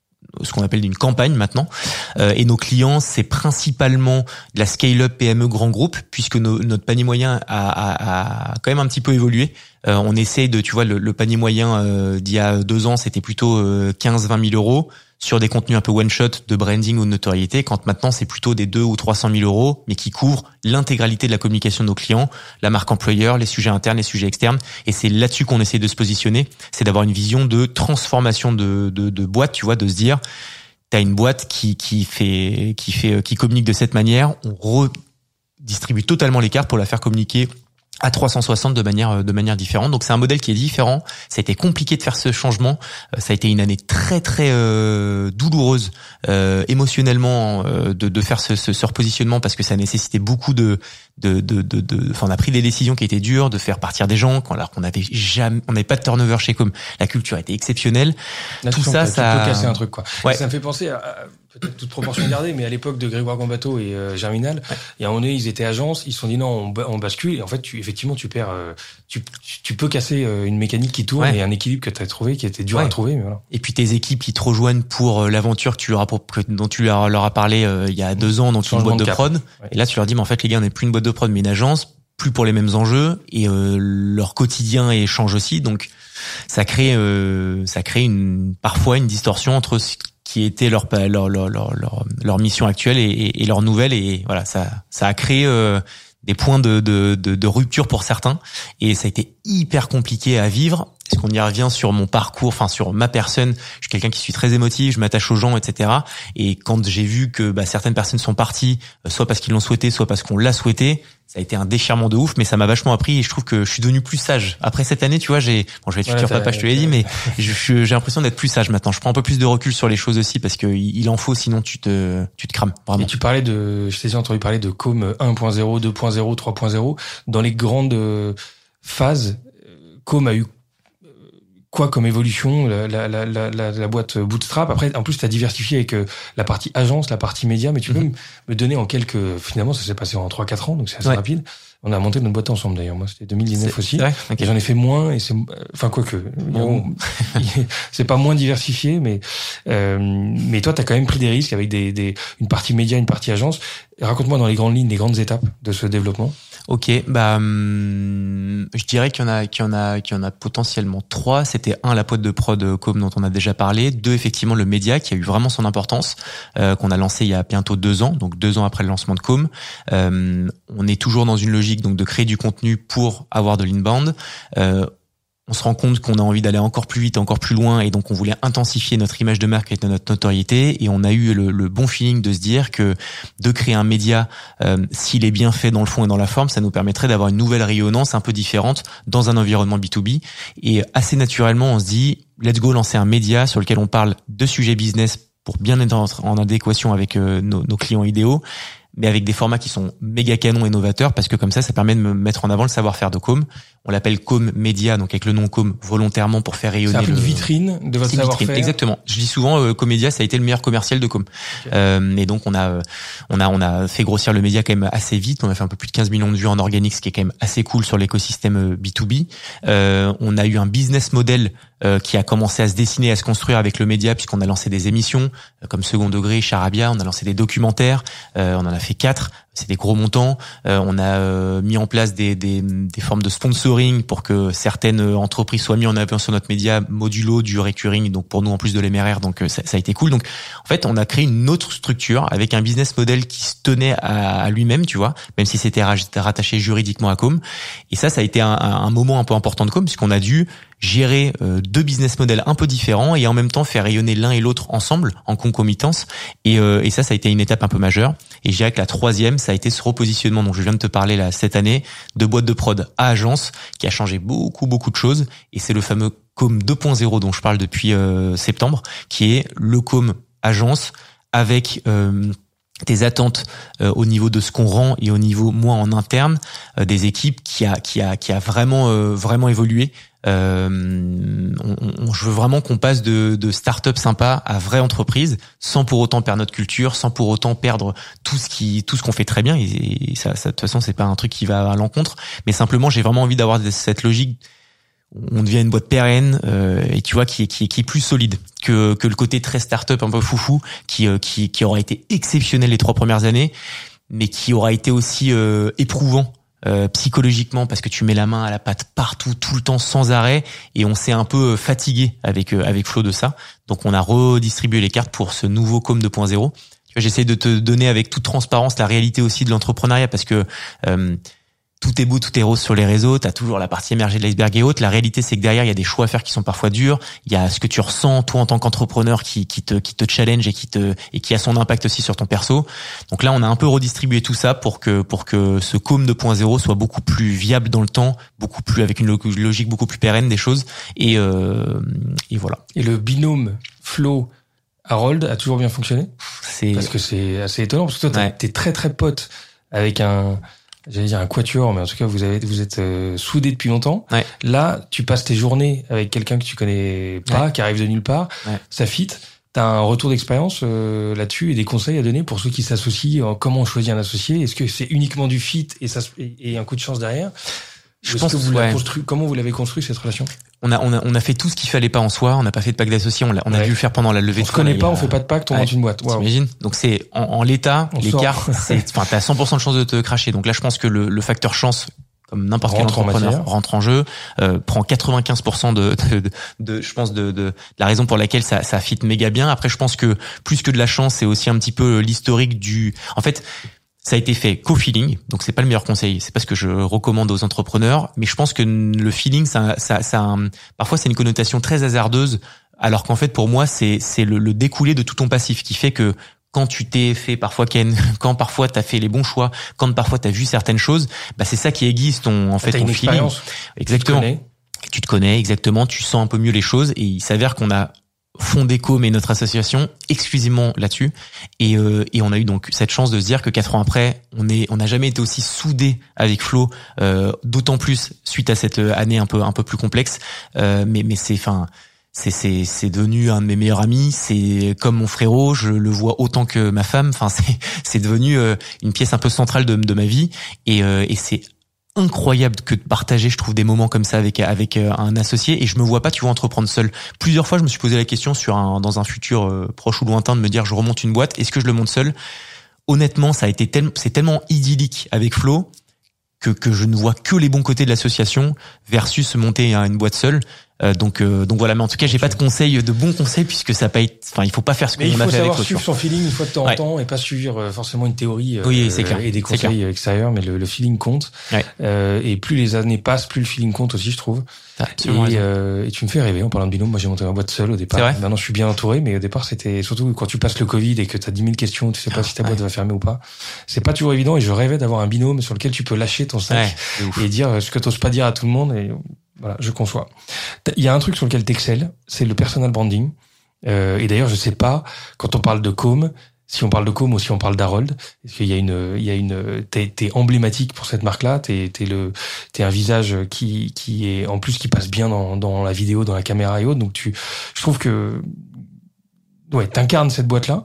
ce qu'on appelle une campagne maintenant. Euh, et nos clients, c'est principalement de la scale-up P M E grand groupe, puisque nos, notre panier moyen a, a, a quand même un petit peu évolué. Euh, on essaie de, tu vois, le, le panier moyen euh, d'il y a deux ans, c'était plutôt euh, quinze vingt mille euros. Sur des contenus un peu one-shot de branding ou de notoriété, quand maintenant c'est plutôt des deux ou trois cent mille euros, mais qui couvrent l'intégralité de la communication de nos clients, la marque employeur, les sujets internes, les sujets externes. Et c'est là-dessus qu'on essaie de se positionner, c'est d'avoir une vision de transformation de, de, de boîte, tu vois, de se dire, t'as une boîte qui, qui fait, qui fait, qui communique de cette manière, on redistribue totalement les cartes pour la faire communiquer à trois cent soixante de manière de manière différente. Donc c'est un modèle qui est différent. Ça a été compliqué de faire ce changement. Ça a été une année très très euh, douloureuse euh, émotionnellement euh, de de faire ce, ce ce repositionnement parce que ça nécessitait beaucoup de de de de, de enfin on a pris des décisions qui étaient dures, de faire partir des gens alors qu'on avait jamais on n'avait pas de turnover chez Com. La culture était exceptionnelle. Là, Tout tu ça sens, ça tu peux casser un truc quoi. Ouais. Ça me fait penser à, à peut-être toute proportion gardée, mais à l'époque de Grégoire Gambato et euh, Germinal, ouais. Et à un moment donné, ils étaient agences, ils se sont dit non, on, on bascule, et en fait, tu, effectivement, tu perds, euh, tu, tu peux casser euh, une mécanique qui tourne, ouais. Et un équilibre que tu as trouvé, qui était dur ouais. à trouver, mais voilà. Et puis tes équipes qui te rejoignent pour euh, l'aventure que tu leur as, que, dont tu leur, leur as parlé euh, il y a deux ans, donc une boîte de, de prod, ouais. Et là, tu leur dis, mais en fait, les gars, on n'est plus une boîte de prod, mais une agence, plus pour les mêmes enjeux, et euh, leur quotidien et change aussi, donc ça crée, euh, ça crée une, parfois une distorsion entre ce qui était leur leur leur leur leur, leur mission actuelle et, et, et leur nouvelle, et voilà, ça ça a créé euh, des points de, de de de rupture pour certains, et ça a été hyper compliqué à vivre. Est-ce qu'on y revient sur mon parcours, enfin sur ma personne? Je suis quelqu'un qui suis très émotif, je m'attache aux gens, et cetera. Et quand j'ai vu que bah, certaines personnes sont parties, soit parce qu'ils l'ont souhaité, soit parce qu'on l'a souhaité, ça a été un déchirement de ouf, mais ça m'a vachement appris et je trouve que je suis devenu plus sage. Après cette année, tu vois, j'ai, bon, je vais être futur papa, je te l'ai dit, mais je, je, j'ai l'impression d'être plus sage maintenant. Je prends un peu plus de recul sur les choses aussi parce que il en faut, sinon tu te, tu te crames, vraiment. Et tu parlais de, je t'ai entendu parler de Com un point zéro, deux point zéro, trois point zéro. Dans les grandes phases, Com a eu quoi comme évolution, la, la, la, la, la boîte Bootstrap. Après, en plus, tu as diversifié avec euh, la partie agence, la partie média, mais tu peux mm-hmm. me donner en quelques... Finalement, ça s'est passé en trois quatre ans, donc c'est assez ouais. rapide. On a monté notre boîte ensemble, d'ailleurs. Moi, c'était deux mille dix-neuf c'est, aussi. C'est vrai okay. Et j'en ai fait moins, et c'est... Enfin, quoi que... Bon. C'est pas moins diversifié, mais... Euh, mais toi, tu as quand même pris des risques avec des, des, une partie média, une partie agence. Raconte-moi dans les grandes lignes, les grandes étapes de ce développement. Ok, bah hum, je dirais qu'il y en a, qu'il y en a, qu'il y en a potentiellement trois. C'était un, la boîte de prod Com dont on a déjà parlé. Deux, effectivement, le média qui a eu vraiment son importance, euh, qu'on a lancé il y a bientôt deux ans, donc deux ans après le lancement de Com. Euh, on est toujours dans une logique donc de créer du contenu pour avoir de l'inbound. Euh, On se rend compte qu'on a envie d'aller encore plus vite, encore plus loin, et donc on voulait intensifier notre image de marque et notre notoriété. Et on a eu le, le bon feeling de se dire que de créer un média, euh, s'il est bien fait dans le fond et dans la forme, ça nous permettrait d'avoir une nouvelle rayonnance un peu différente dans un environnement B deux B. Et assez naturellement, on se dit, let's go lancer un média sur lequel on parle de sujets business pour bien être en adéquation avec euh, nos, nos clients idéaux, mais avec des formats qui sont méga canons et novateurs, parce que comme ça, ça permet de me mettre en avant le savoir-faire de Com. On l'appelle Com Média, donc avec le nom Com volontairement pour faire rayonner. C'est le... une vitrine de votre savoir-faire. Exactement. Je dis souvent, euh, Com Média, ça a été le meilleur commercial de Com. Okay. Euh, et donc on a, on a, on a fait grossir le média quand même assez vite. On a fait un peu plus de quinze millions de vues en organique, ce qui est quand même assez cool sur l'écosystème B deux B. Euh, on a eu un business model euh, qui a commencé à se dessiner, à se construire avec le média, puisqu'on a lancé des émissions euh, comme Second Degré, Charabia. On a lancé des documentaires. Euh, on en a fait quatre. C'est des gros montants. Euh, on a euh, mis en place des, des, des formes de sponsoring pour que certaines entreprises soient mises en avant sur notre média, modulo du recurring, donc pour nous en plus de l'M R R, donc ça, ça a été cool. Donc en fait, on a créé une autre structure avec un business model qui se tenait à, à lui-même, tu vois, même si c'était rattaché juridiquement à Com. Et ça, ça a été un, un moment un peu important de Com, puisqu'on a dû gérer euh, deux business models un peu différents et en même temps faire rayonner l'un et l'autre ensemble en concomitance. Et, euh, et ça, ça a été une étape un peu majeure. Et je dirais que la troisième, ça a été ce repositionnement dont je viens de te parler là cette année, de boîte de prod à agence, qui a changé beaucoup, beaucoup de choses. Et c'est le fameux Com deux point zéro dont je parle depuis euh, septembre, qui est le Com agence avec... Euh, tes attentes euh, au niveau de ce qu'on rend et au niveau moi en interne euh, des équipes qui a qui a qui a vraiment euh, vraiment évolué. Euh, on, on, je veux vraiment qu'on passe de de start-up sympa à vraie entreprise, sans pour autant perdre notre culture, sans pour autant perdre tout ce qui tout ce qu'on fait très bien. Et, et ça, ça de toute façon c'est pas un truc qui va à l'encontre, mais simplement j'ai vraiment envie d'avoir cette logique. On devient une boîte pérenne euh, et tu vois qui est qui est qui est plus solide que que le côté très start-up un peu foufou qui euh, qui qui aura été exceptionnel les trois premières années, mais qui aura été aussi euh, éprouvant euh, psychologiquement parce que tu mets la main à la pâte partout tout le temps sans arrêt et on s'est un peu fatigué avec euh, avec Flo de ça. Donc on a redistribué les cartes pour ce nouveau Com deux point zéro. Tu vois, j'essaie de te donner avec toute transparence la réalité aussi de l'entrepreneuriat parce que euh, tout est beau, tout est rose sur les réseaux, t'as toujours la partie émergée de l'iceberg et haute. La réalité, c'est que derrière, il y a des choix à faire qui sont parfois durs. Il y a ce que tu ressens, toi, en tant qu'entrepreneur, qui, qui te, qui te challenge et qui te, et qui a son impact aussi sur ton perso. Donc là, on a un peu redistribué tout ça pour que, pour que ce Com deux point zéro soit beaucoup plus viable dans le temps, beaucoup plus, avec une logique beaucoup plus pérenne des choses. Et, euh, et voilà. Et le binôme Flo Harold a toujours bien fonctionné? C'est... Parce que c'est assez étonnant, parce que toi, ouais. t'es très très pote avec un, j'allais dire un quatuor, mais en tout cas, vous avez, vous êtes euh, soudés depuis longtemps. Ouais. Là, tu passes tes journées avec quelqu'un que tu connais pas, ouais. qui arrive de nulle part. Ouais. Ça fit. T'as un retour d'expérience euh, là-dessus et des conseils à donner pour ceux qui s'associent. En comment on choisit un associé? Est-ce que c'est uniquement du fit et ça et un coup de chance derrière? Je pense que vous ouais. l'avez construit. Comment vous l'avez construit cette relation? On a, on a, on a fait tout ce qu'il fallait pas en soi. On n'a pas fait de pacte d'associés. On, a, on a ouais. dû le faire pendant la levée. On de se connaît pas, on fait pas de pacte, on ouais. monte une boîte. Wow. T'imagines? Donc c'est en, en l'état, on l'écart, c'est, enfin, t'as cent pour cent de chance de te cracher. Donc là, je pense que le, le facteur chance, comme n'importe quel entrepreneur, rentre en jeu, euh, prend quatre-vingt-quinze pour cent de, de, de, de je pense, de, de, de la raison pour laquelle ça, ça fit méga bien. Après, je pense que plus que de la chance, c'est aussi un petit peu l'historique du, en fait, ça a été fait co-feeling, donc c'est pas le meilleur conseil, c'est pas ce que je recommande aux entrepreneurs, mais je pense que le feeling, ça, ça, ça un, parfois c'est une connotation très hasardeuse, alors qu'en fait pour moi c'est c'est le, le découlé de tout ton passif qui fait que quand tu t'es fait parfois ken, quand parfois t'as fait les bons choix, quand parfois t'as vu certaines choses, bah c'est ça qui aiguise ton en fait t'as ton une feeling. Expérience. Exactement. Tu te, tu te connais exactement, tu sens un peu mieux les choses et il s'avère qu'on a fondé Com et notre association exclusivement là-dessus et euh, et on a eu donc cette chance de se dire que quatre ans après on est on n'a jamais été aussi soudés avec Flo, euh, d'autant plus suite à cette année un peu un peu plus complexe, euh, mais mais c'est enfin c'est c'est c'est devenu un de mes meilleurs amis, c'est comme mon frérot, je le vois autant que ma femme, enfin c'est c'est devenu euh, une pièce un peu centrale de de ma vie et euh, et c'est incroyable que de partager, je trouve, des moments comme ça avec avec un associé et je me vois pas, tu vois, entreprendre seul. Plusieurs fois, je me suis posé la question sur un dans un futur euh, proche ou lointain de me dire je remonte une boîte, est-ce que je le monte seul? Honnêtement, ça a été tellement c'est tellement idyllique avec Flo que que je ne vois que les bons côtés de l'association versus monter une boîte seule. Euh, donc euh, donc voilà, mais en tout cas j'ai pas de conseils, de bons conseils puisque ça pas été, enfin il faut pas faire ce qu'on a fait avec l'autre. Mais il faut savoir suivre son feeling une fois de temps ouais. en temps et pas suivre forcément une théorie euh, oui, c'est clair. et des conseils extérieurs, mais le, le feeling compte. Ouais. Euh, et plus les années passent, plus le feeling compte aussi, je trouve. Et, euh, et tu me fais rêver en parlant de binôme. Moi j'ai monté ma boîte seule au départ. Maintenant je suis bien entouré, mais au départ c'était surtout quand tu passes le Covid et que t'as dix mille questions, tu sais pas ah, si ta boîte ouais. va fermer ou pas. C'est pas toujours évident et je rêvais d'avoir un binôme sur lequel tu peux lâcher ton sac ouais, et dire ce que t'oses pas dire à tout le monde. Et voilà, je conçois. Il y a un truc sur lequel t'excelles, c'est le personal branding. Euh, et d'ailleurs, je sais pas, quand on parle de Com, si on parle de Com ou si on parle d'Harold, parce qu'il y a une, il y a une, t'es, t'es emblématique pour cette marque-là. T'es, t'es le, t'es un visage qui, qui est, en plus, qui passe bien dans, dans la vidéo, dans la caméra et autres. Donc tu, je trouve que, ouais, t'incarnes cette boîte-là.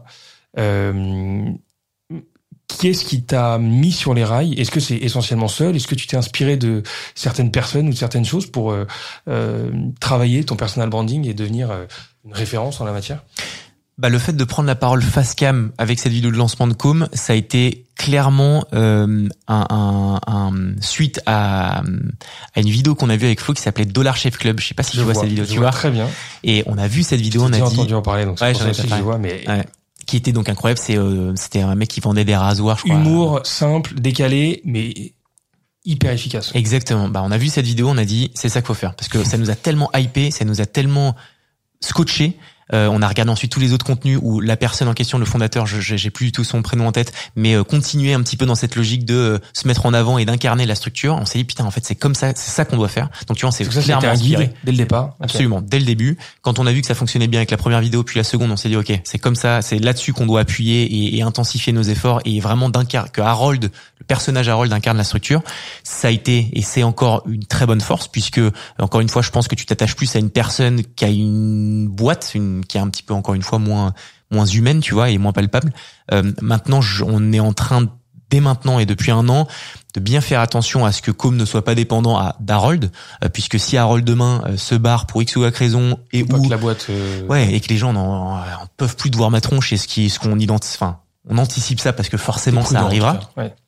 Euh, Qu'est-ce qui t'a mis sur les rails? Est-ce que c'est essentiellement seul? Est-ce que tu t'es inspiré de certaines personnes ou de certaines choses pour euh, euh, travailler ton personal branding et devenir euh, une référence en la matière? Bah le fait de prendre la parole face cam avec cette vidéo de lancement de Com, ça a été clairement euh, un, un, un suite à, à une vidéo qu'on a vue avec Flo qui s'appelait Dollar Chef Club. Je sais pas si je tu vois, vois cette vidéo, je tu vois vois. Très bien. Et on a vu cette vidéo, on a dit. J'ai entendu en parler, donc c'est ouais, pour ça aussi que je vois, mais. Ouais. Qui était donc incroyable, c'est euh, c'était un mec qui vendait des rasoirs, je crois. Humour simple, décalé, mais hyper efficace. Exactement. Bah on a vu cette vidéo, on a dit c'est ça qu'il faut faire parce que ça nous a tellement hypé, ça nous a tellement scotché. Euh, on a regardé ensuite tous les autres contenus où la personne en question, le fondateur, je, j'ai plus du tout son prénom en tête, mais euh, continuer un petit peu dans cette logique de euh, se mettre en avant et d'incarner la structure. On s'est dit putain, en fait c'est comme ça, c'est ça qu'on doit faire. Donc tu vois, c'est clairement inspiré dès le départ. Absolument, okay. Dès le début. Quand on a vu que ça fonctionnait bien avec la première vidéo, puis la seconde, on s'est dit ok, c'est comme ça, c'est là-dessus qu'on doit appuyer et, et intensifier nos efforts et vraiment d'incarner que Harold, le personnage Harold incarne la structure. Ça a été et c'est encore une très bonne force puisque encore une fois, je pense que tu t'attaches plus à une personne qui a une boîte, une qui est un petit peu encore une fois moins moins humaine, tu vois, et moins palpable. Euh, maintenant, je, on est en train dès maintenant et depuis un an de bien faire attention à ce que Com ne soit pas dépendant à d'Harold, euh, puisque si Harold demain euh, se barre pour X ou Y raison et ou où que la boîte euh... ouais et que les gens n'en peuvent plus de voir ma tronche et ce qui ce qu'on identifie, enfin on anticipe ça parce ça arrivera. Ouais.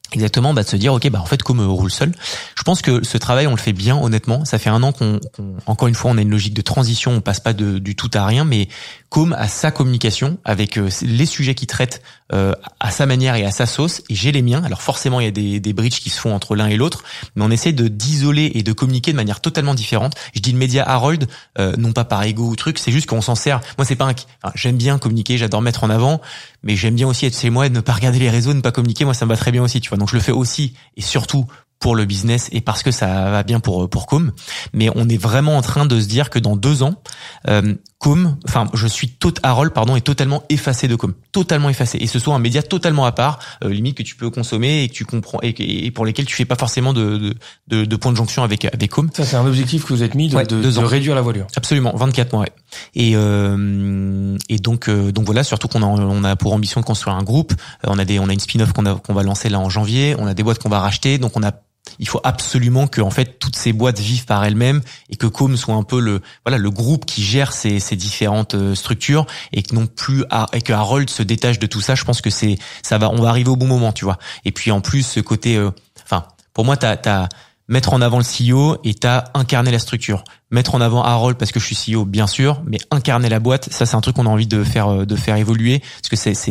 Exactement, bah de se dire ok bah en fait Com roule seul. Je pense que ce travail on le fait bien honnêtement. Ça fait un an qu'on, qu'on encore une fois on a une logique de transition, on passe pas de, du tout à rien, mais Com a sa communication avec euh, les sujets qu'il traite euh, à sa manière et à sa sauce, et j'ai les miens. Alors forcément il y a des, des bridges qui se font entre l'un et l'autre, mais on essaie de d'isoler et de communiquer de manière totalement différente. Je dis le média Harold euh, non pas par ego ou truc, c'est juste qu'on s'en sert. Moi c'est pas un, enfin, j'aime bien communiquer, j'adore mettre en avant, mais j'aime bien aussi être chez moi et de ne pas regarder les réseaux, de ne pas communiquer. Moi ça me va très bien aussi, tu vois. Donc je le fais aussi et surtout pour le business et parce que ça va bien pour pour Com. Mais on est vraiment en train de se dire que dans deux ans, euh, Com, enfin je suis tot Harold pardon est totalement effacé de Com, totalement effacé. Et ce soit un média totalement à part, euh, limite que tu peux consommer et que tu comprends et, et pour lesquels tu fais pas forcément de de, de, de point de jonction avec avec Com. Ça c'est un objectif que vous êtes mis de, ouais, de, de réduire la voilure. Absolument, vingt-quatre mois. Ouais. Et euh, et donc euh, donc voilà, surtout qu'on a on a pour ambition de construire un groupe. Euh, on a des on a une spin-off qu'on a qu'on va lancer là en janvier. On a des boîtes qu'on va racheter. Donc on a il faut absolument que en fait toutes ces boîtes vivent par elles-mêmes et que Com soit un peu le voilà le groupe qui gère ces, ces différentes euh, structures et que non plus et que Harold se détache de tout ça. Je pense que c'est ça va on va arriver au bon moment, tu vois. Et puis en plus ce côté euh, enfin pour moi t'as t'as mettre en avant le C E O et t'as incarné la structure. Mettre en avant Harold parce que je suis C E O bien sûr, mais incarner la boîte, ça c'est un truc qu'on a envie de faire de faire évoluer parce que c'est c'est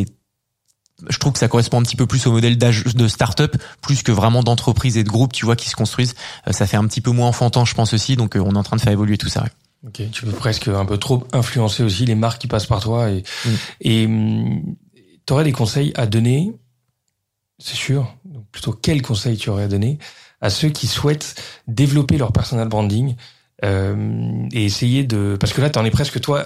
je trouve que ça correspond un petit peu plus au modèle d'âge de start-up plus que vraiment d'entreprise et de groupe, tu vois, qui se construisent. Ça fait un petit peu moins enfantin, je pense aussi. Donc, on est en train de faire évoluer tout ça. Ouais. Ok, tu peux presque un peu trop influencer aussi les marques qui passent par toi et mm. et t'aurais des conseils à donner, c'est sûr. Donc, plutôt quels conseils tu aurais à donner à ceux qui souhaitent développer leur personal branding euh, et essayer de, parce que là, t'en es presque toi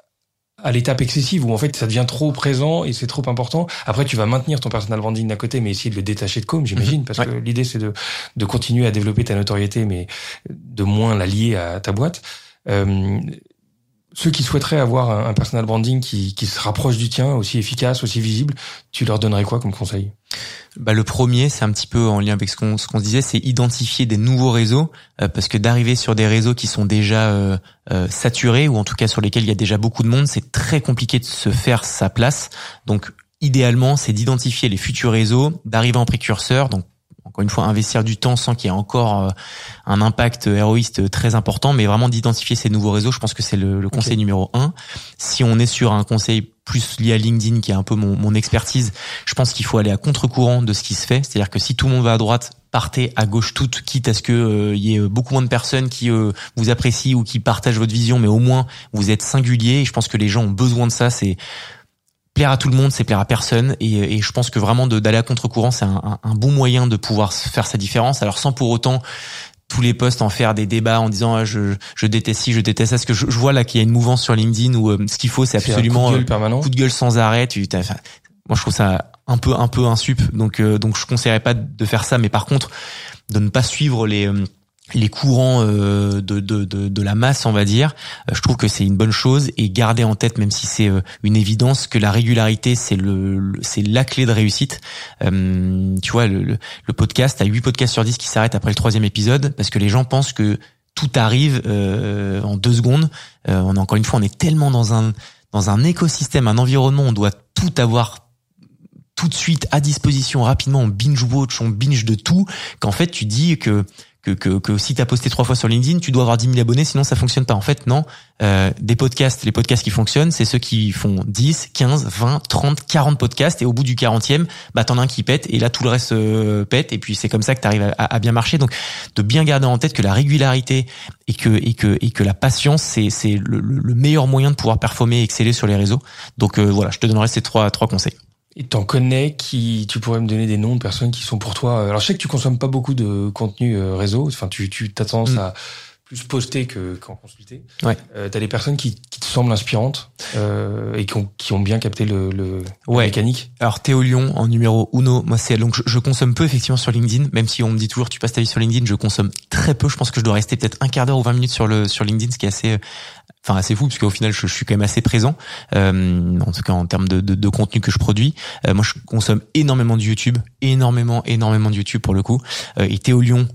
à l'étape excessive où en fait ça devient trop présent et c'est trop important. Après tu vas maintenir ton personal branding d'un côté mais essayer de le détacher de Com, j'imagine, parce ouais. que l'idée c'est de de continuer à développer ta notoriété mais de moins la lier à ta boîte. Euh, ceux qui souhaiteraient avoir un, un personal branding qui qui se rapproche du tien, aussi efficace, aussi visible, tu leur donnerais quoi comme conseil? Bah le premier, c'est un petit peu en lien avec ce qu'on ce qu'on se disait, c'est identifier des nouveaux réseaux euh, parce que d'arriver sur des réseaux qui sont déjà euh, euh, saturés ou en tout cas sur lesquels il y a déjà beaucoup de monde, c'est très compliqué de se faire sa place. Donc idéalement, c'est d'identifier les futurs réseaux, d'arriver en précurseur, donc encore une fois investir du temps sans qu'il y ait encore euh, un impact héroïste très important, mais vraiment d'identifier ces nouveaux réseaux. Je pense que c'est le, le conseil okay. numéro un. Si on est sur un conseil plus lié à LinkedIn, qui est un peu mon, mon expertise, je pense qu'il faut aller à contre-courant de ce qui se fait. C'est-à-dire que si tout le monde va à droite, partez à gauche toutes, quitte à ce que euh, y ait beaucoup moins de personnes qui euh, vous apprécient ou qui partagent votre vision, mais au moins vous êtes singulier. Et je pense que les gens ont besoin de ça. C'est plaire à tout le monde, c'est plaire à personne, et, et je pense que vraiment de, d'aller à contre-courant, c'est un, un, un bon moyen de pouvoir faire sa différence. Alors sans pour autant tous les posts en faire des débats en disant ah, je, je déteste ci, je déteste ça. Parce que je, je vois là qu'il y a une mouvance sur LinkedIn où euh, ce qu'il faut, c'est absolument coup de gueule permanent, coup de gueule sans arrêt. Tu, enfin, moi, je trouve ça un peu un peu insup. Donc euh, donc je conseillerais pas de faire ça, mais par contre de ne pas suivre les euh, les courants euh, de, de de de la masse, on va dire. Euh, je trouve que c'est une bonne chose, et garder en tête, même si c'est euh, une évidence, que la régularité c'est le, le c'est la clé de réussite. Euh, tu vois, le, le le podcast, t'as huit podcasts sur dix qui s'arrêtent après le troisième épisode parce que les gens pensent que tout arrive euh, en deux secondes. Euh, on a, encore une fois, on est tellement dans un dans un écosystème, un environnement, on doit tout avoir tout de suite à disposition rapidement, on binge watch, on binge de tout, qu'en fait tu dis que que que, que si t'as posté trois fois sur LinkedIn, tu dois avoir dix mille abonnés, sinon ça fonctionne pas. En fait, non. Euh, des podcasts, les podcasts qui fonctionnent, c'est ceux qui font dix, quinze, vingt, trente, quarante podcasts, et au bout du quarantième, bah t'en as un qui pète, et là tout le reste euh, pète, et puis c'est comme ça que t'arrives à, à, à bien marcher. Donc, de bien garder en tête que la régularité et que et que et que la patience, c'est c'est le, le meilleur moyen de pouvoir performer et exceller sur les réseaux. Donc euh, voilà, je te donnerai ces trois trois conseils. Et t'en connais qui, tu pourrais me donner des noms de personnes qui sont pour toi. Alors je sais que tu consommes pas beaucoup de contenu euh, réseau. Enfin, tu, tu t'as tendance mmh. à plus poster que qu'en consulter. Ouais. Euh, t'as des personnes qui, qui te semblent inspirantes euh, et qui ont, qui ont bien capté le, le ouais. la mécanique. Alors Théo Lyon en numéro uno. Moi c'est donc je, je consomme peu effectivement sur LinkedIn. Même si on me dit toujours tu passes ta vie sur LinkedIn, je consomme très peu. Je pense que je dois rester peut-être un quart d'heure ou vingt minutes sur le sur LinkedIn, ce qui est assez Enfin, assez fou, parce qu'au final, je, je suis quand même assez présent, euh, en tout cas en termes de, de, de contenu que je produis. Euh, moi, je consomme énormément de YouTube, énormément, énormément de YouTube pour le coup. Euh, et Théo Lyon,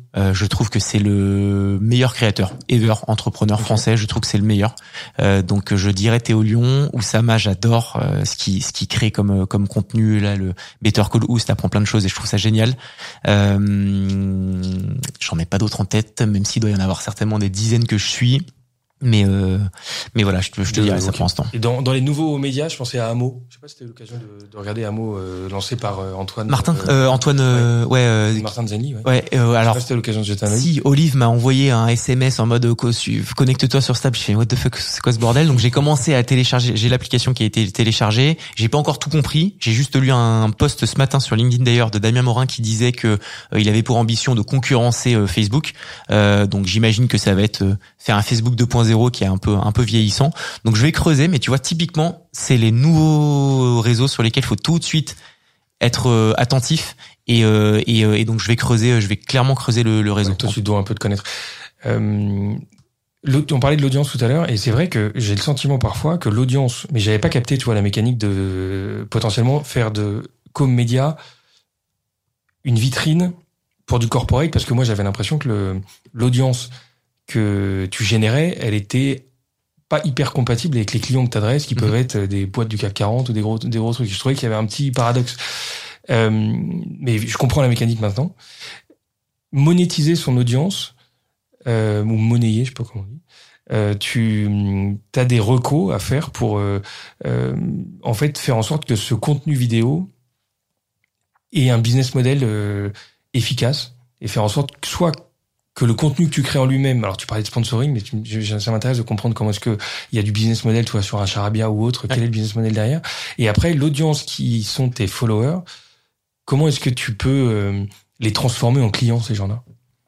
Euh, je trouve que c'est le meilleur créateur ever, entrepreneur okay. français. Je trouve que c'est le meilleur. Euh, donc je dirais Théo Lion. Oussama, j'adore euh, ce qui ce qui crée comme comme contenu là, le Better Call Ous, t'apprends plein de choses et je trouve ça génial. Euh, j'en ai pas d'autres en tête, même s'il doit y en avoir certainement des dizaines que je suis. Mais euh, mais voilà, je te, je te dirais okay. ça pour l'instant. Et dans dans les nouveaux médias, je pensais à Amo. Je sais pas si c'était l'occasion de, de regarder Amo euh, lancé par euh, Antoine. Martin, euh, euh, Antoine, euh, ouais, euh, Martin Zani. Ouais. Ouais. Euh, alors. Je sais pas si c'était l'occasion de jeter un œil. Si Olive m'a envoyé un S M S en mode connecte-toi sur Snap. Je fais what the fuck, c'est quoi ce bordel? Donc j'ai commencé à télécharger. J'ai l'application qui a été téléchargée. J'ai pas encore tout compris. J'ai juste lu un post ce matin sur LinkedIn d'ailleurs de Damien Morin qui disait que euh, il avait pour ambition de concurrencer euh, Facebook. Euh, donc j'imagine que ça va être euh, faire un Facebook deux point zéro qui est un peu un peu vieillissant. Donc je vais creuser, mais tu vois, typiquement, c'est les nouveaux réseaux sur lesquels il faut tout de suite être euh, attentif et, euh, et, euh, et donc je vais creuser, je vais clairement creuser le, le réseau. Ouais, toi, tu dois un peu te connaître. Euh, on parlait de l'audience tout à l'heure et c'est vrai que j'ai le sentiment parfois que l'audience, mais j'avais pas capté, tu vois, la mécanique de potentiellement faire de Com Média une vitrine pour du corporate, parce que moi j'avais l'impression que le, l'audience que tu générais, elle était pas hyper compatible avec les clients que t'adresses, qui mmh. peuvent être des boîtes du C A C quarante ou des gros, des gros trucs. Je trouvais qu'il y avait un petit paradoxe. Euh, mais je comprends la mécanique maintenant. Monétiser son audience, euh, ou monnayer, je sais pas comment on dit, euh, tu as des recos à faire pour, euh, euh, en fait, faire en sorte que ce contenu vidéo ait un business model euh, efficace et faire en sorte que soit que le contenu que tu crées en lui-même, alors tu parlais de sponsoring, mais tu, je, ça m'intéresse de comprendre comment est-ce que il y a du business model, toi, sur un Charabia ou autre, ouais. Quel est le business model derrière? Et après, l'audience qui sont tes followers, comment est-ce que tu peux euh, les transformer en clients, ces gens-là?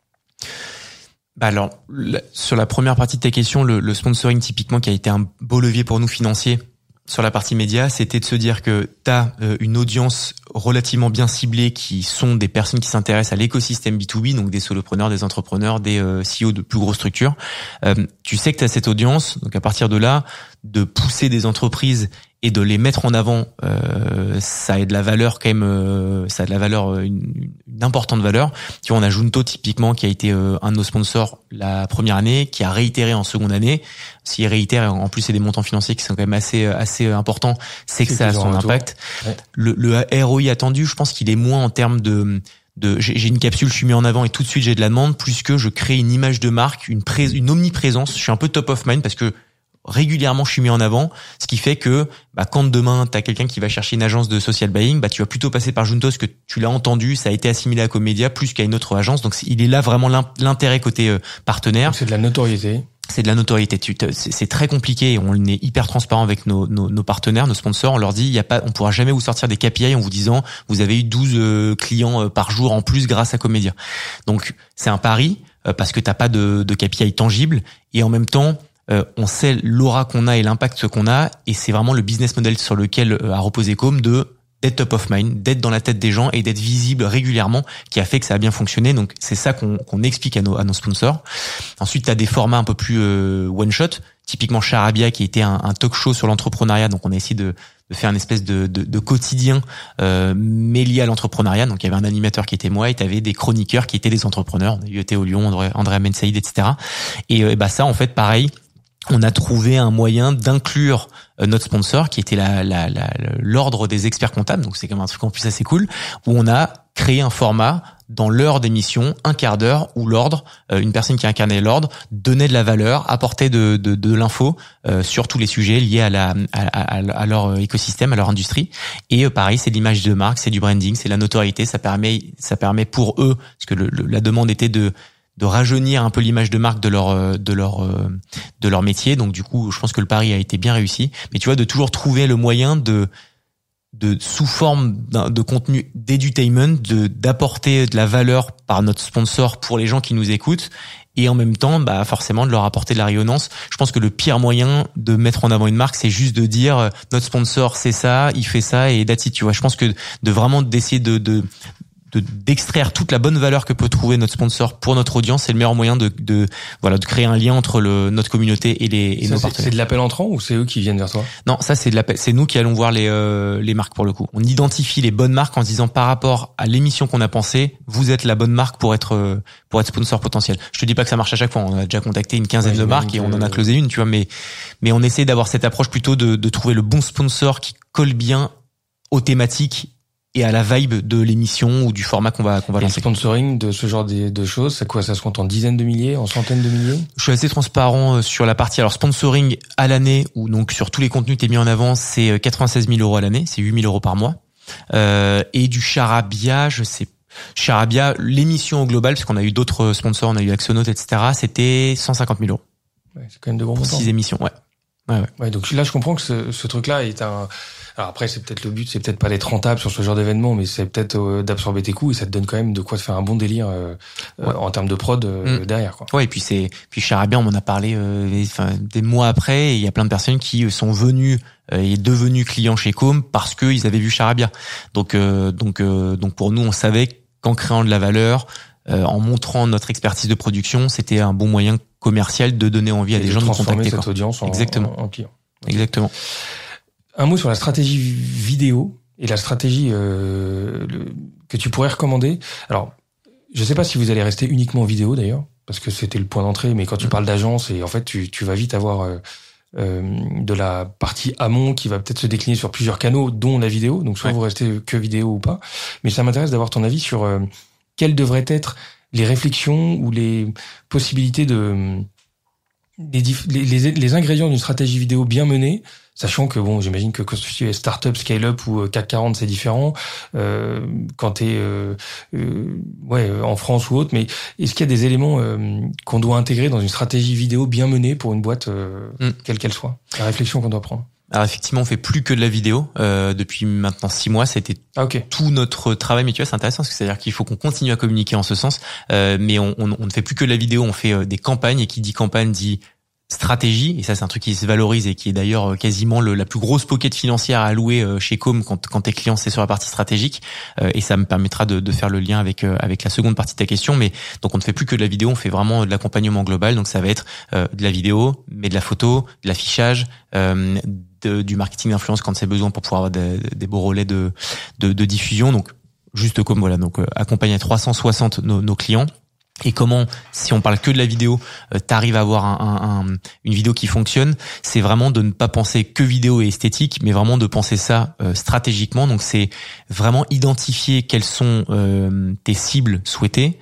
Bah alors, la, sur la première partie de ta question, le, le sponsoring typiquement qui a été un beau levier pour nous financier sur la partie média, c'était de se dire que tu as euh, une audience relativement bien ciblée qui sont des personnes qui s'intéressent à l'écosystème B deux B, donc des solopreneurs, des entrepreneurs, des euh, C E O de plus grosses structures. Euh, tu sais que tu as cette audience, donc à partir de là, de pousser des entreprises et de les mettre en avant, euh, ça a de la valeur quand même, euh, ça a de la valeur, une, une importante valeur. Tu vois, on a Junto typiquement qui a été euh, un de nos sponsors la première année, qui a réitéré en seconde année. S'il réitère, en plus c'est des montants financiers qui sont quand même assez assez importants, c'est que c'est ça a son impact. Ouais. Le, le R O I attendu, je pense qu'il est moins en termes de de j'ai une capsule, je suis mis en avant et tout de suite j'ai de la demande, plus que je crée une image de marque, une pré, une omniprésence. Je suis un peu top of mind parce que régulièrement je suis mis en avant, ce qui fait que bah, quand demain t'as quelqu'un qui va chercher une agence de social buying, bah tu vas plutôt passer par Junto parce que tu l'as entendu, ça a été assimilé à Com Média plus qu'à une autre agence. Donc il est là vraiment l'intérêt côté euh, partenaire. Donc c'est de la notoriété. C'est de la notoriété. C'est très compliqué. On est hyper transparent avec nos, nos, nos partenaires, nos sponsors. On leur dit, il y a pas, on pourra jamais vous sortir des K P I en vous disant, vous avez eu douze clients par jour en plus grâce à Com Média. Donc c'est un pari parce que t'as pas de, de K P I tangible et en même temps. Euh, on sait l'aura qu'on a et l'impact qu'on a, et c'est vraiment le business model sur lequel euh, a reposé Com de d'être top of mind, d'être dans la tête des gens et d'être visible régulièrement, qui a fait que ça a bien fonctionné. Donc c'est ça qu'on qu'on explique à nos à nos sponsors. Ensuite, tu as des formats un peu plus euh, one shot, typiquement Charabia qui était un, un talk show sur l'entrepreneuriat. Donc on a essayé de de faire une espèce de, de, de quotidien euh, mais lié à l'entrepreneuriat. Donc il y avait un animateur qui était moi et tu avais des chroniqueurs qui étaient des entrepreneurs. On a eu Théo Lion, André, André Amensaïd, et cetera. Et euh, bah ça en fait pareil. On a trouvé un moyen d'inclure notre sponsor qui était la, la, la, l'ordre des experts comptables, donc c'est quand même un truc en plus assez cool, où on a créé un format dans l'heure d'émission, un quart d'heure, où l'ordre, une personne qui incarnait l'ordre, donnait de la valeur, apportait de, de, de l'info euh, sur tous les sujets liés à, la, à, à, à leur écosystème, à leur industrie. Et euh, pareil, c'est l'image de marque, c'est du branding, c'est la notoriété, ça permet, ça permet pour eux, parce que le, le, la demande était de de rajeunir un peu l'image de marque de leur de leur de leur métier. Donc du coup, je pense que le pari a été bien réussi. Mais tu vois, de toujours trouver le moyen de de sous forme de contenu d'edutainment, de d'apporter de la valeur par notre sponsor pour les gens qui nous écoutent, et en même temps, bah forcément de leur apporter de la rayonnance. Je pense que le pire moyen de mettre en avant une marque, c'est juste de dire notre sponsor c'est ça, il fait ça et that's it. Tu vois, je pense que de vraiment d'essayer de de de d'extraire toute la bonne valeur que peut trouver notre sponsor pour notre audience, c'est le meilleur moyen de de voilà de créer un lien entre le notre communauté et les et ça, nos c'est, partenaires. C'est de l'appel entrant ou c'est eux qui viennent vers toi? Non, ça c'est de l'appel, c'est nous qui allons voir les euh, les marques pour le coup. On identifie les bonnes marques en se disant par rapport à l'émission qu'on a pensée, vous êtes la bonne marque pour être euh, pour être sponsor potentiel. Je te dis pas que ça marche à chaque fois, on a déjà contacté une quinzaine ouais, de marques et on en a closé une, tu vois, mais mais on essaie d'avoir cette approche plutôt de de trouver le bon sponsor qui colle bien aux thématiques et à la vibe de l'émission ou du format qu'on va qu'on va et lancer. Le sponsoring de ce genre de, de choses, c'est quoi? Ça se compte en dizaines de milliers, en centaines de milliers? Je suis assez transparent sur la partie alors sponsoring à l'année ou donc sur tous les contenus t'es mis en avant, c'est quatre-vingt-seize mille euros à l'année, c'est huit mille euros par mois. Euh, et du charabia, je sais charabia, l'émission au global, parce qu'on a eu d'autres sponsors, on a eu Axonote, et cetera. C'était cent cinquante mille euros. Ouais, c'est quand même de bons montants. Six émissions, ouais. Ouais, ouais. Ouais, donc là, je comprends que ce, ce truc-là est un. Alors après, c'est peut-être le but, c'est peut-être pas d'être rentable sur ce genre d'événement, mais c'est peut-être euh, d'absorber tes coûts et ça te donne quand même de quoi te faire un bon délire euh, ouais. euh, en termes de prod euh, mmh. derrière, quoi. Ouais, et puis c'est, puis Charabia, on m'en a parlé, euh, enfin des mois après, et il y a plein de personnes qui sont venues euh, et devenues clients chez Com parce que ils avaient vu Charabia. Donc, euh, donc, euh, donc pour nous, on savait qu'en créant de la valeur, euh, en montrant notre expertise de production, c'était un bon moyen commercial de donner envie et à des de gens de nous transformer contacter. Cette quoi. audience en, Exactement. En, en client. Exactement. Un mot sur la stratégie vidéo et la stratégie euh, le, que tu pourrais recommander. Alors, je sais pas si vous allez rester uniquement en vidéo d'ailleurs, parce que c'était le point d'entrée, mais quand tu parles d'agence, et en fait, tu, tu vas vite avoir euh, euh, de la partie amont qui va peut-être se décliner sur plusieurs canaux, dont la vidéo. Donc, soit ouais. vous restez que vidéo ou pas. Mais ça m'intéresse d'avoir ton avis sur euh, quelles devraient être les réflexions ou les possibilités de... Les, les, les, les ingrédients d'une stratégie vidéo bien menée, sachant que bon, j'imagine que quand tu es start-up, scale-up ou C A C quarante, c'est différent. Euh, quand t'es euh, euh, ouais en France ou autre, mais est-ce qu'il y a des éléments euh, qu'on doit intégrer dans une stratégie vidéo bien menée pour une boîte euh, mm. quelle qu'elle soit? La réflexion qu'on doit prendre. Alors effectivement, on fait plus que de la vidéo euh, depuis maintenant six mois. C'était ah, okay. tout notre travail, mais tu vois, c'est intéressant parce que c'est-à-dire qu'il faut qu'on continue à communiquer en ce sens. Euh, mais on, on, on ne fait plus que de la vidéo, on fait euh, des campagnes et qui dit campagne dit stratégie, et ça c'est un truc qui se valorise et qui est d'ailleurs quasiment le, la plus grosse pocket financière à allouer chez Com quand, quand tes clients c'est sur la partie stratégique, euh, et ça me permettra de, de faire le lien avec euh, avec la seconde partie de ta question. Mais donc on ne fait plus que de la vidéo, on fait vraiment de l'accompagnement global, donc ça va être euh, de la vidéo, mais de la photo, de l'affichage, euh, de, du marketing d'influence quand c'est besoin pour pouvoir avoir des, des beaux relais de, de, de diffusion. Donc juste comme voilà, donc euh, accompagner à trois cent soixante nos, nos clients. Et comment, si on parle que de la vidéo, euh, t'arrives à avoir un, un, un, une vidéo qui fonctionne, c'est vraiment de ne pas penser que vidéo et esthétique, mais vraiment de penser ça euh, stratégiquement. Donc c'est vraiment identifier quelles sont euh, tes cibles souhaitées.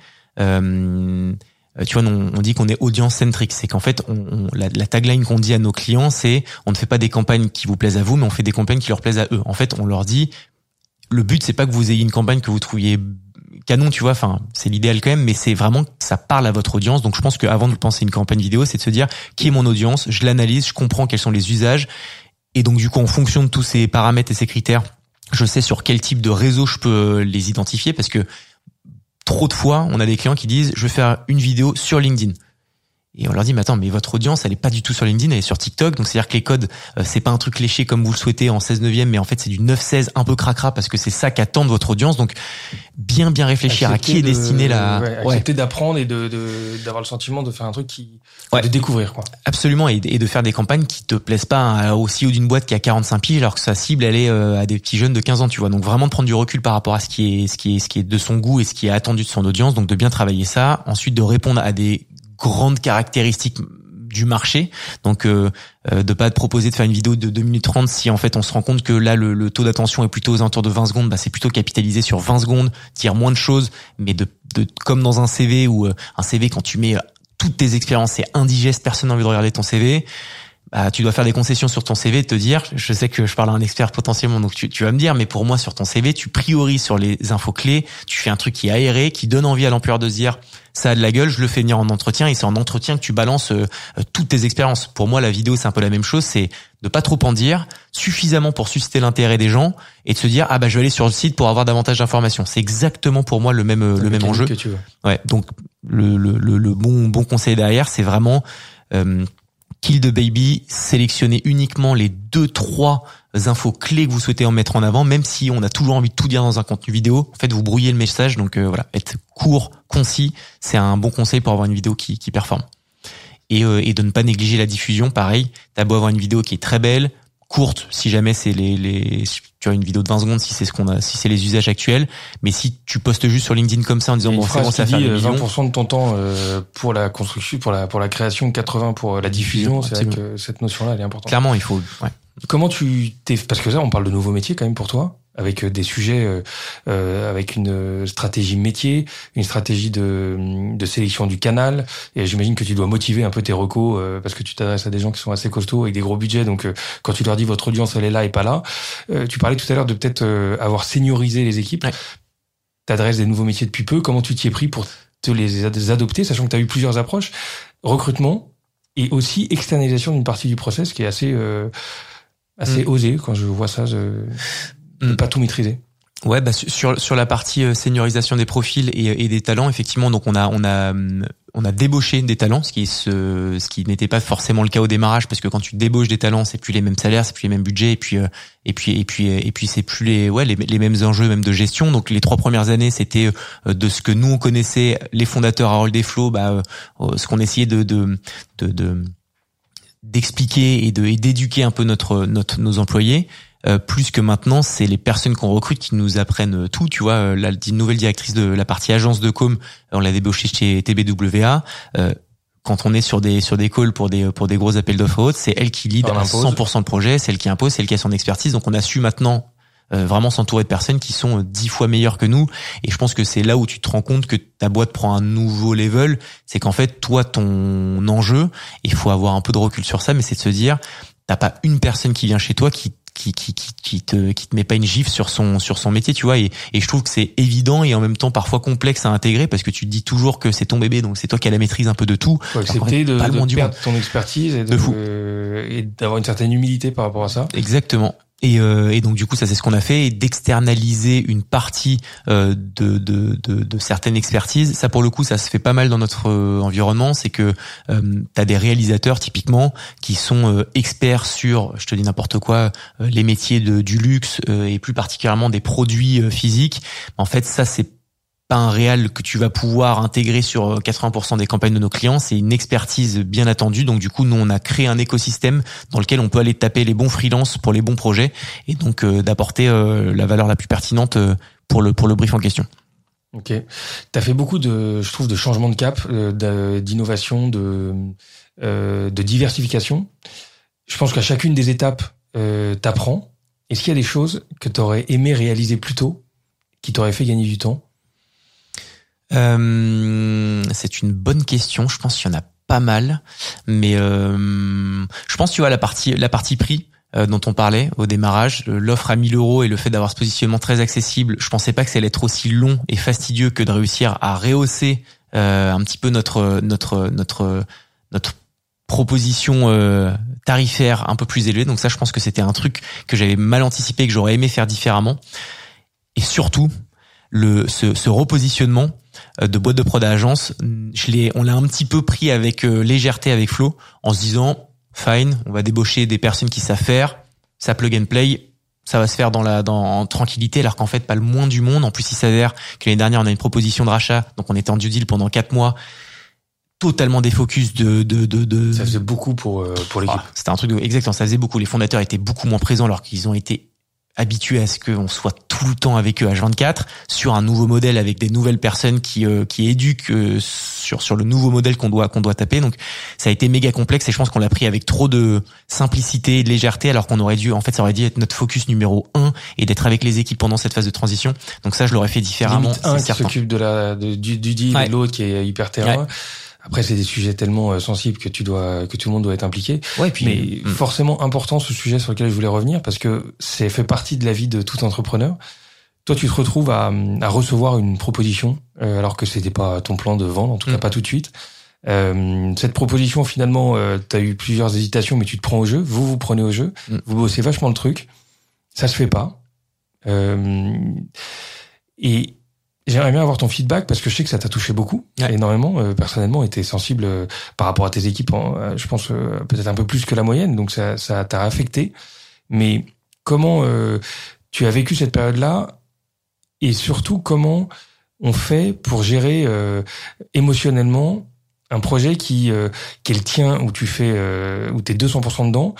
Euh, tu vois, on, on dit qu'on est audience centrique, c'est qu'en fait, on, on, la, la tagline qu'on dit à nos clients, c'est on ne fait pas des campagnes qui vous plaisent à vous, mais on fait des campagnes qui leur plaisent à eux. En fait, on leur dit, le but c'est pas que vous ayez une campagne que vous trouviez canon, tu vois, enfin, c'est l'idéal quand même, mais c'est vraiment que ça parle à votre audience. Donc, je pense qu'avant de penser une campagne vidéo, c'est de se dire qui est mon audience, je l'analyse, je comprends quels sont les usages. Et donc, du coup, en fonction de tous ces paramètres et ces critères, je sais sur quel type de réseau je peux les identifier parce que trop de fois, on a des clients qui disent, je veux faire une vidéo sur LinkedIn. Et on leur dit, mais attends, mais votre audience, elle est pas du tout sur LinkedIn, elle est sur TikTok. Donc, c'est-à-dire que les codes, euh, c'est pas un truc léché comme vous le souhaitez en seize neuvième, mais en fait, c'est du neuf seize un peu cracra parce que c'est ça qu'attend de votre audience. Donc, bien, bien réfléchir accepter à qui est destiné la... Ouais, accepter ouais. d'apprendre et de, de, d'avoir le sentiment de faire un truc qui... Ouais. de découvrir, quoi. Absolument. Et, et de faire des campagnes qui te plaisent pas hein, au C E O d'une boîte qui a quarante-cinq piges alors que sa cible, elle est euh, à des petits jeunes de quinze ans, tu vois. Donc, vraiment de prendre du recul par rapport à ce qui est, ce qui est, ce qui est de son goût et ce qui est attendu de son audience. Donc, de bien travailler ça. Ensuite, de répondre à des grandes caractéristiques du marché, donc euh, euh, de pas te proposer de faire une vidéo de deux minutes trente si en fait on se rend compte que là le, le taux d'attention est plutôt aux alentours de vingt secondes, bah c'est plutôt capitaliser sur vingt secondes, dire moins de choses, mais de, de comme dans un C V ou euh, un C V quand tu mets euh, toutes tes expériences, c'est indigeste, personne n'a envie de regarder ton C V. Bah, tu dois faire des concessions sur ton C V et te dire, je sais que je parle à un expert potentiellement, donc tu, tu vas me dire, mais pour moi, sur ton C V, tu priorises sur les infos clés, tu fais un truc qui est aéré, qui donne envie à l'employeur de se dire, ça a de la gueule, je le fais venir en entretien, et c'est en entretien que tu balances euh, toutes tes expériences. Pour moi, la vidéo, c'est un peu la même chose, c'est de pas trop en dire, suffisamment pour susciter l'intérêt des gens, et de se dire, ah bah je vais aller sur le site pour avoir davantage d'informations. C'est exactement pour moi le même, euh, le même enjeu. Que tu veux. Ouais, donc le, le, le, le bon, bon conseil derrière, c'est vraiment... Euh, Kill the baby, sélectionner uniquement les deux, trois infos clés que vous souhaitez en mettre en avant, même si on a toujours envie de tout dire dans un contenu vidéo. En fait, vous brouillez le message. Donc euh, voilà, être court, concis, c'est un bon conseil pour avoir une vidéo qui, qui performe. Et, euh, et de ne pas négliger la diffusion. Pareil, t'as beau avoir une vidéo qui est très belle, courte, si jamais c'est les, les, tu as une vidéo de vingt secondes, si c'est ce qu'on a, si c'est les usages actuels. Mais si tu postes juste sur LinkedIn comme ça en disant bon, c'est bon, ça fait vingt pour cent de ton temps euh, pour la construction, pour la, pour la création, quatre-vingts pour la diffusion, c'est vrai que cette notion-là, elle est importante. Clairement, il faut, ouais. Comment tu t'es, parce que ça, on parle de nouveaux métiers quand même pour toi, avec des sujets, euh, euh, avec une stratégie métier, une stratégie de, de sélection du canal. Et j'imagine que tu dois motiver un peu tes recos, euh, parce que tu t'adresses à des gens qui sont assez costauds avec des gros budgets. Donc, euh, quand tu leur dis votre audience, elle est là et pas là. Euh, tu parlais tout à l'heure de peut-être euh, avoir seniorisé les équipes. Ouais. T'adresses des nouveaux métiers depuis peu. Comment tu t'y es pris pour te les adopter, sachant que tu as eu plusieurs approches, recrutement et aussi externalisation d'une partie du process qui est assez, euh, assez mmh. osé quand je vois ça. Je... de pas tout maîtriser. Ouais, bah sur sur la partie seniorisation des profils et, et des talents, effectivement, donc on a on a on a débauché des talents, ce qui ce ce qui n'était pas forcément le cas au démarrage, parce que quand tu débauches des talents, c'est plus les mêmes salaires, c'est plus les mêmes budgets, et puis et puis et puis et puis c'est plus les ouais les, les mêmes enjeux même de gestion. Donc les trois premières années, c'était de ce que nous on connaissait, les fondateurs Harold et Flo, bah ce qu'on essayait de de de, de d'expliquer et de et d'éduquer un peu notre notre nos employés. Euh, plus que maintenant, c'est les personnes qu'on recrute qui nous apprennent tout. Tu vois, la nouvelle directrice de la partie agence de com, on l'a débauchée chez T B W A. Euh, quand on est sur des sur des calls pour des pour des gros appels d'offres hautes, c'est elle qui lead à cent pour cent le projet, c'est elle qui impose, c'est elle qui a son expertise. Donc on a su maintenant euh, vraiment s'entourer de personnes qui sont dix fois meilleures que nous. Et je pense que c'est là où tu te rends compte que ta boîte prend un nouveau level. C'est qu'en fait, toi, ton enjeu, il faut avoir un peu de recul sur ça, mais c'est de se dire, t'as pas une personne qui vient chez toi qui qui qui qui qui te qui te met pas une gifle sur son sur son métier, tu vois, et et je trouve que c'est évident et en même temps parfois complexe à intégrer, parce que tu te dis toujours que c'est ton bébé, donc c'est toi qui as la maîtrise un peu de tout. Faut accepter de, de perdre ton expertise et de, de euh, et d'avoir une certaine humilité par rapport à ça. Exactement. Et, euh, et donc du coup ça c'est ce qu'on a fait, et d'externaliser une partie euh, de, de, de, de certaines expertises. Ça pour le coup ça se fait pas mal dans notre euh, environnement. C'est que euh, t'as des réalisateurs typiquement qui sont euh, experts sur, je te dis n'importe quoi, euh, les métiers de, du luxe euh, et plus particulièrement des produits euh, physiques. En fait ça c'est pas un réal que tu vas pouvoir intégrer sur quatre-vingts pour cent des campagnes de nos clients, c'est une expertise bien attendue. Donc du coup, nous on a créé un écosystème dans lequel on peut aller taper les bons freelances pour les bons projets, et donc euh, d'apporter euh, la valeur la plus pertinente euh, pour le pour le brief en question. Ok, t'as fait beaucoup de, je trouve, de changements de cap, euh, d'innovation, de euh, de diversification. Je pense qu'à chacune des étapes, euh, t'apprends. Est-ce qu'il y a des choses que t'aurais aimé réaliser plus tôt, qui t'auraient fait gagner du temps? Euh, c'est une bonne question. Je pense qu'il y en a pas mal, mais euh, je pense, tu vois, la partie la partie prix euh, dont on parlait au démarrage, l'offre à mille euros et le fait d'avoir ce positionnement très accessible. Je pensais pas que ça allait être aussi long et fastidieux que de réussir à rehausser euh, un petit peu notre notre notre notre proposition euh, tarifaire un peu plus élevée. Donc ça, je pense que c'était un truc que j'avais mal anticipé, que j'aurais aimé faire différemment. Et surtout, le ce, ce repositionnement de boîte de prod à agence, je l'ai, on l'a un petit peu pris avec euh, légèreté avec Flo, en se disant fine, on va débaucher des personnes qui savent faire, ça plug and play, ça va se faire dans la dans en tranquillité, alors qu'en fait pas le moins du monde. En plus il s'avère que l'année dernière on a une proposition de rachat, donc on était en due deal pendant quatre mois, totalement défocus de de de de. Ça faisait beaucoup pour euh, pour l'équipe. Ah, c'était un truc de, exactement, ça faisait beaucoup. Les fondateurs étaient beaucoup moins présents alors qu'ils ont été habitués à ce qu'on soit tout le temps avec eux H vingt-quatre sur un nouveau modèle avec des nouvelles personnes qui euh, qui éduquent euh, sur sur le nouveau modèle qu'on doit qu'on doit taper. Donc ça a été méga complexe, et je pense qu'on l'a pris avec trop de simplicité et de légèreté, alors qu'on aurait dû, en fait ça aurait dû être notre focus numéro un, et d'être avec les équipes pendant cette phase de transition. Donc ça je l'aurais fait différemment. Limite un qui s'occupe de la de, du du deal, ouais. Et l'autre qui est hyper terrain. Ouais. Après, c'est des sujets tellement sensibles que tu dois, que tout le monde doit être impliqué. Ouais, et puis, mais mmh. forcément important ce sujet sur lequel je voulais revenir, parce que c'est fait partie de la vie de tout entrepreneur. Toi, tu te retrouves à, à recevoir une proposition, euh, alors que c'était pas ton plan de vendre, en tout mmh. cas pas tout de suite. Euh, cette proposition, finalement, euh, t'as eu plusieurs hésitations, mais tu te prends au jeu. Vous, vous prenez au jeu. Mmh. Vous bossez vachement le truc. Ça se fait pas. Euh, et, J'aimerais bien avoir ton feedback, parce que je sais que ça t'a touché beaucoup, ouais. énormément. Euh, personnellement, et t'es sensible euh, par rapport à tes équipes, en, euh, je pense euh, peut-être un peu plus que la moyenne, donc ça, ça t'a affecté. Mais comment euh, tu as vécu cette période-là et surtout comment on fait pour gérer euh, émotionnellement un projet qui, euh, qui est le tien, où tu fais, euh, où t'es deux cents pour cent dedans.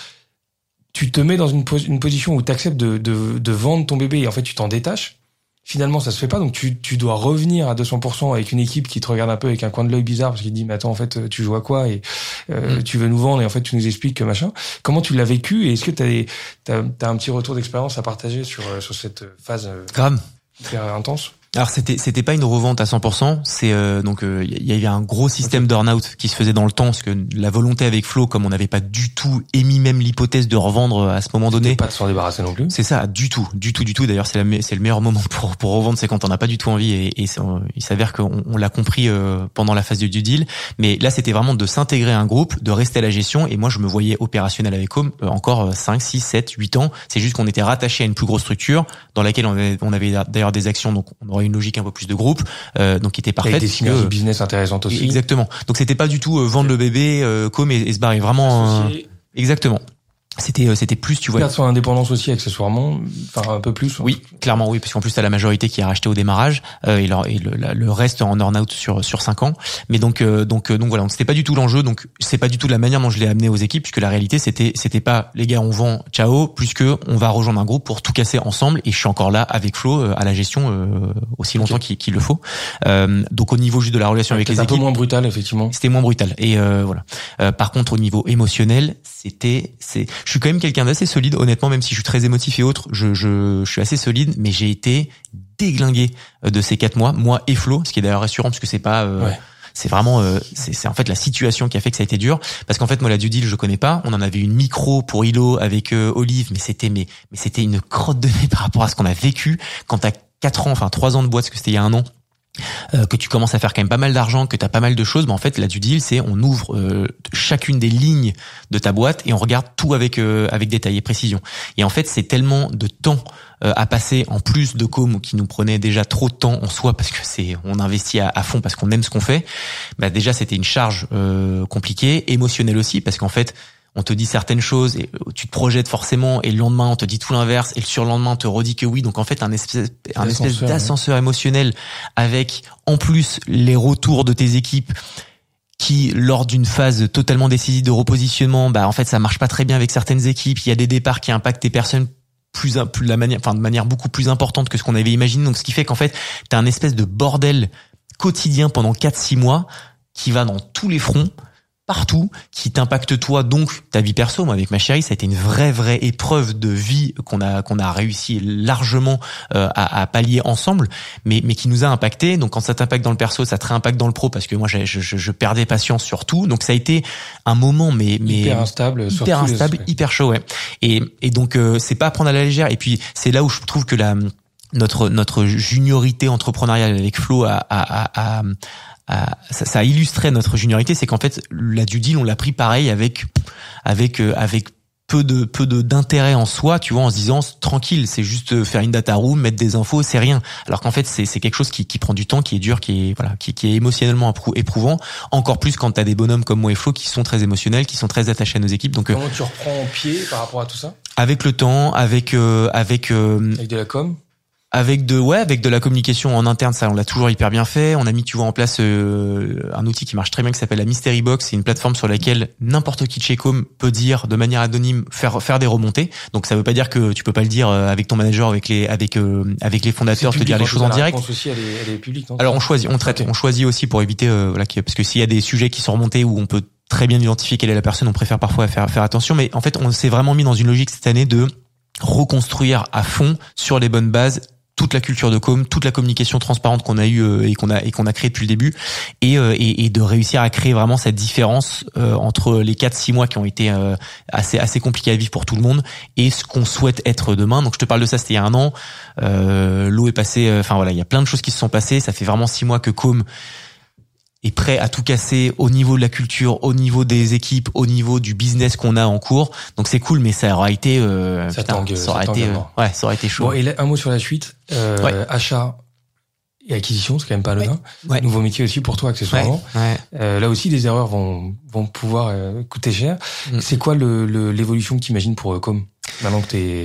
Tu te mets dans une, pos- une position où tu acceptes de, de, de vendre ton bébé et en fait tu t'en détaches. Finalement, ça se fait pas, donc tu, tu dois revenir à deux cents pour cent avec une équipe qui te regarde un peu avec un coin de l'œil bizarre parce qu'il te dit mais attends en fait tu joues à quoi et euh, mmh. tu veux nous vendre et en fait tu nous expliques que machin. Comment tu l'as vécu et est-ce que t'as des, t'as, t'as un petit retour d'expérience à partager sur sur cette phase euh, grave hyper intense? Alors c'était c'était pas une revente à cent pour cent, c'est euh, donc il euh, y avait un gros système okay. d'earn-out qui se faisait dans le temps parce que la volonté avec Flo, comme on n'avait pas du tout émis même l'hypothèse de revendre à ce moment donné, pas de s'en débarrasser non plus. C'est ça, du tout, du tout, du tout. D'ailleurs, c'est la c'est le meilleur moment pour pour revendre, c'est quand on n'a pas du tout envie et, et il s'avère qu'on on l'a compris euh, pendant la phase du due deal. Mais là, c'était vraiment de s'intégrer à un groupe, de rester à la gestion et moi je me voyais opérationnel avec Home euh, encore cinq, six, sept, huit ans. C'est juste qu'on était rattaché à une plus grosse structure dans laquelle on avait, on avait d'ailleurs des actions, donc on aurait une logique un peu plus de groupe, euh, donc qui était parfaite. Avec des synergies euh, business intéressantes aussi. Exactement. Donc c'était pas du tout euh, vendre le bébé, euh, comme et, et se barrer. Vraiment. Euh, exactement. C'était c'était plus, tu vois. Perdre son indépendance aussi accessoirement, enfin un peu plus. Oui, clairement oui, parce qu'en plus t'as la majorité qui a racheté au démarrage euh, et, leur, et le, la, le reste en earn-out sur sur cinq ans. Mais donc euh, donc donc voilà, donc c'était pas du tout l'enjeu, donc c'est pas du tout la manière dont je l'ai amené aux équipes, puisque la réalité c'était c'était pas les gars on vend ciao, plus que on va rejoindre un groupe pour tout casser ensemble et je suis encore là avec Flo euh, à la gestion euh, aussi longtemps okay. qu'il, qu'il le faut. Euh, donc au niveau juste de la relation ouais, avec les équipes, c'était un peu moins brutal effectivement. C'était moins brutal et euh, voilà. Euh, par contre au niveau émotionnel, c'était c'est je suis quand même quelqu'un d'assez solide, honnêtement, même si je suis très émotif et autres, je, je, je suis assez solide, mais j'ai été déglingué de ces quatre mois, moi et Flo, ce qui est d'ailleurs rassurant parce que c'est pas, euh, ouais. c'est vraiment, euh, c'est, c'est en fait la situation qui a fait que ça a été dur, parce qu'en fait moi la due deal je connais pas, on en avait une micro pour Hilo avec euh, Olive, mais c'était mais mais c'était une crotte de nez par rapport à ce qu'on a vécu quand t'as quatre ans, enfin trois ans de boîte, parce que c'était il y a un an. Euh, que tu commences à faire quand même pas mal d'argent, que tu as pas mal de choses, mais en fait la due deal c'est on ouvre euh, chacune des lignes de ta boîte et on regarde tout avec euh, avec détail et précision. Et en fait c'est tellement de temps euh, à passer en plus de com qui nous prenait déjà trop de temps en soi parce que c'est on investit à, à fond parce qu'on aime ce qu'on fait. Bah déjà c'était une charge euh, compliquée, émotionnelle aussi parce qu'en fait on te dit certaines choses et tu te projettes forcément et le lendemain on te dit tout l'inverse et le surlendemain on te redit que oui. Donc en fait un espèce un espèce d'ascenseur ouais. émotionnel avec en plus les retours de tes équipes qui lors d'une phase totalement décisive de repositionnement, bah en fait ça marche pas très bien avec certaines équipes, il y a des départs qui impactent tes personnes plus plus de la manière enfin de manière beaucoup plus importante que ce qu'on avait imaginé. Donc ce qui fait qu'en fait tu as un espèce de bordel quotidien pendant quatre six mois qui va dans tous les fronts, partout, qui t'impacte toi, donc ta vie perso. Moi avec ma chérie ça a été une vraie vraie épreuve de vie qu'on a qu'on a réussi largement euh, à, à pallier ensemble, mais mais qui nous a impacté. Donc quand ça t'impacte dans le perso, ça te réimpacte dans le pro parce que moi je je, je perdais patience sur tout. Donc ça a été un moment mais mais hyper instable, hyper instable, hyper chaud ouais. Et et donc euh, c'est pas à prendre à la légère. Et puis c'est là où je trouve que la notre notre juniorité entrepreneuriale avec Flo a a a, a Ça, ça a illustré notre juniorité, c'est qu'en fait la due deal on l'a pris pareil avec avec avec peu de peu de d'intérêt en soi, tu vois, en se disant tranquille, c'est juste faire une data room, mettre des infos, c'est rien. Alors qu'en fait c'est c'est quelque chose qui qui prend du temps, qui est dur, qui est voilà, qui qui est émotionnellement éprouvant. Encore plus quand t'as des bonhommes comme moi et Flo qui sont très émotionnels, qui sont très attachés à nos équipes. Donc comment tu reprends pied par rapport à tout ça? Avec le temps, avec euh, avec euh, avec de la com. Avec de ouais avec de la communication en interne, ça on l'a toujours hyper bien fait. On a mis tu vois en place euh, un outil qui marche très bien qui s'appelle la Mystery Box. C'est une plateforme sur laquelle n'importe qui de chez Com peut dire de manière anonyme faire faire des remontées. Donc ça veut pas dire que tu peux pas le dire avec ton manager, avec les avec euh, avec les fondateurs, te dire les choses en direct. La réponse aussi, elle est, elle est publique, non? Alors on choisit, on traite, okay. on choisit aussi pour éviter euh, voilà parce que s'il y a des sujets qui sont remontés où on peut très bien identifier quelle est la personne, on préfère parfois faire faire attention. Mais en fait on s'est vraiment mis dans une logique cette année de reconstruire à fond sur les bonnes bases toute la culture de com, toute la communication transparente qu'on a eu euh, et qu'on a et qu'on a créé depuis le début, et, euh, et et de réussir à créer vraiment cette différence euh, entre les quatre six mois qui ont été euh, assez assez compliqués à vivre pour tout le monde et ce qu'on souhaite être demain. Donc je te parle de ça, c'était il y a un an. Euh, l'eau est passée. Enfin voilà, il y a plein de choses qui se sont passées. Ça fait vraiment six mois que Com est prêt à tout casser au niveau de la culture, au niveau des équipes, au niveau du business qu'on a en cours. Donc c'est cool, mais ça aura été, euh, ça, putain, tangue, ça aurait ça été, euh, ouais, ça aurait été chaud. Bon, et là, un mot sur la suite, euh, ouais. Achat et acquisition, c'est quand même pas anodin. Ouais. Ouais. Nouveau métier aussi pour toi accessoirement. Ouais. Ouais. Euh, là aussi, les erreurs vont vont pouvoir euh, coûter cher. Mm. C'est quoi le, le l'évolution que t'imagines pour euh, Com maintenant que t'es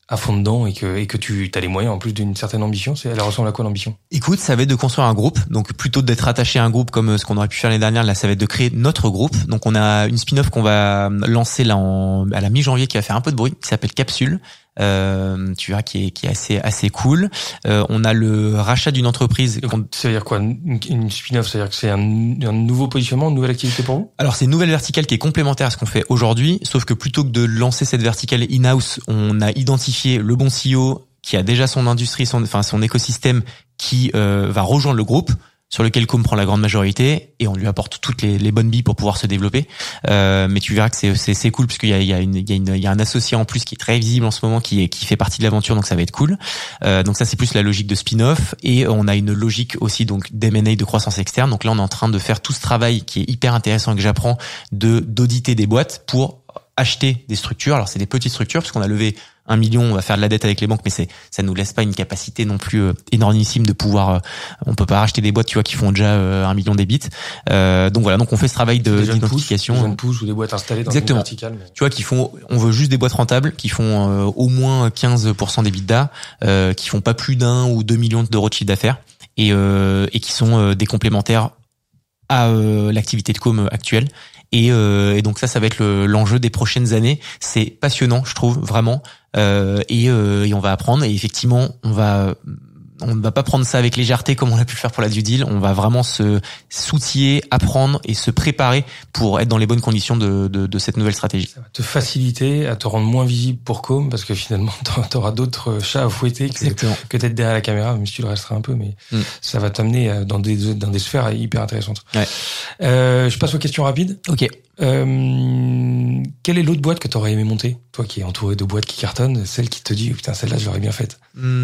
à fond dedans et que et que tu as les moyens en plus d'une certaine ambition, c'est elle ressemble à quoi l'ambition? Écoute, ça va être de construire un groupe, donc plutôt d'être attaché à un groupe comme ce qu'on aurait pu faire l'année dernière, là ça va être de créer notre groupe. Donc on a une spin-off qu'on va lancer là en, à la mi-janvier qui va faire un peu de bruit, qui s'appelle Capsule. Euh, tu vois, qui est qui est assez assez cool. Euh, on a le rachat d'une entreprise. Donc, ça veut dire quoi, une, une spin-off? Ça veut dire que c'est un, un nouveau positionnement, une nouvelle activité pour vous? Alors c'est une nouvelle verticale qui est complémentaire à ce qu'on fait aujourd'hui, sauf que plutôt que de lancer cette verticale in-house, on a identifié le bon C E O qui a déjà son industrie, son enfin son écosystème qui euh, va rejoindre le groupe, sur lequel Com prend la grande majorité, et on lui apporte toutes les, les bonnes billes pour pouvoir se développer. Euh, mais tu verras que c'est c'est, c'est cool parce qu'il y a il y a une il y a une il y a un associé en plus qui est très visible en ce moment, qui est qui fait partie de l'aventure, donc ça va être cool. Euh, donc ça c'est plus la logique de spin-off, et on a une logique aussi donc d'M and A, de croissance externe. Donc là on est en train de faire tout ce travail qui est hyper intéressant et que j'apprends, de d'auditer des boîtes pour acheter des structures. Alors c'est des petites structures parce qu'on a levé un million, on va faire de la dette avec les banques, mais c'est ça nous laisse pas une capacité non plus euh, énormissime de pouvoir. Euh, on peut pas racheter des boîtes, tu vois, qui font déjà euh, un million d'ébits. Euh, donc voilà, donc on fait ce travail de d'identification. Des jeunes pousses ou des boîtes installées dans Exactement. une verticale. Mais... Tu vois, qui font, on veut juste des boîtes rentables, qui font euh, au moins quinze pour cent d'EBITDA, euh, qui font pas plus d'un ou deux millions d'euros de chiffre d'affaires, et euh, et qui sont euh, des complémentaires à euh, l'activité de com actuelle. Et, euh, et donc ça, ça va être le, l'enjeu des prochaines années. C'est passionnant, je trouve, vraiment. Euh, et, euh, et on va apprendre. Et effectivement, on va, on ne va pas prendre ça avec légèreté comme on a pu le faire pour la due deal. On va vraiment se s'outiller, apprendre et se préparer pour être dans les bonnes conditions de, de, de cette nouvelle stratégie. Ça va te faciliter à te rendre moins visible pour Com, parce que finalement, t'auras d'autres chats à fouetter que, que d'être derrière la caméra, même si tu le resteras un peu, mais mm. ça va t'amener dans des, dans des sphères hyper intéressantes. Ouais. Euh, je passe aux questions rapides. Ok. Euh, quelle est l'autre boîte que t'aurais aimé monter? Toi qui es entouré de boîtes qui cartonnent, celle qui te dit, oh, putain, celle-là, je l'aurais bien faite.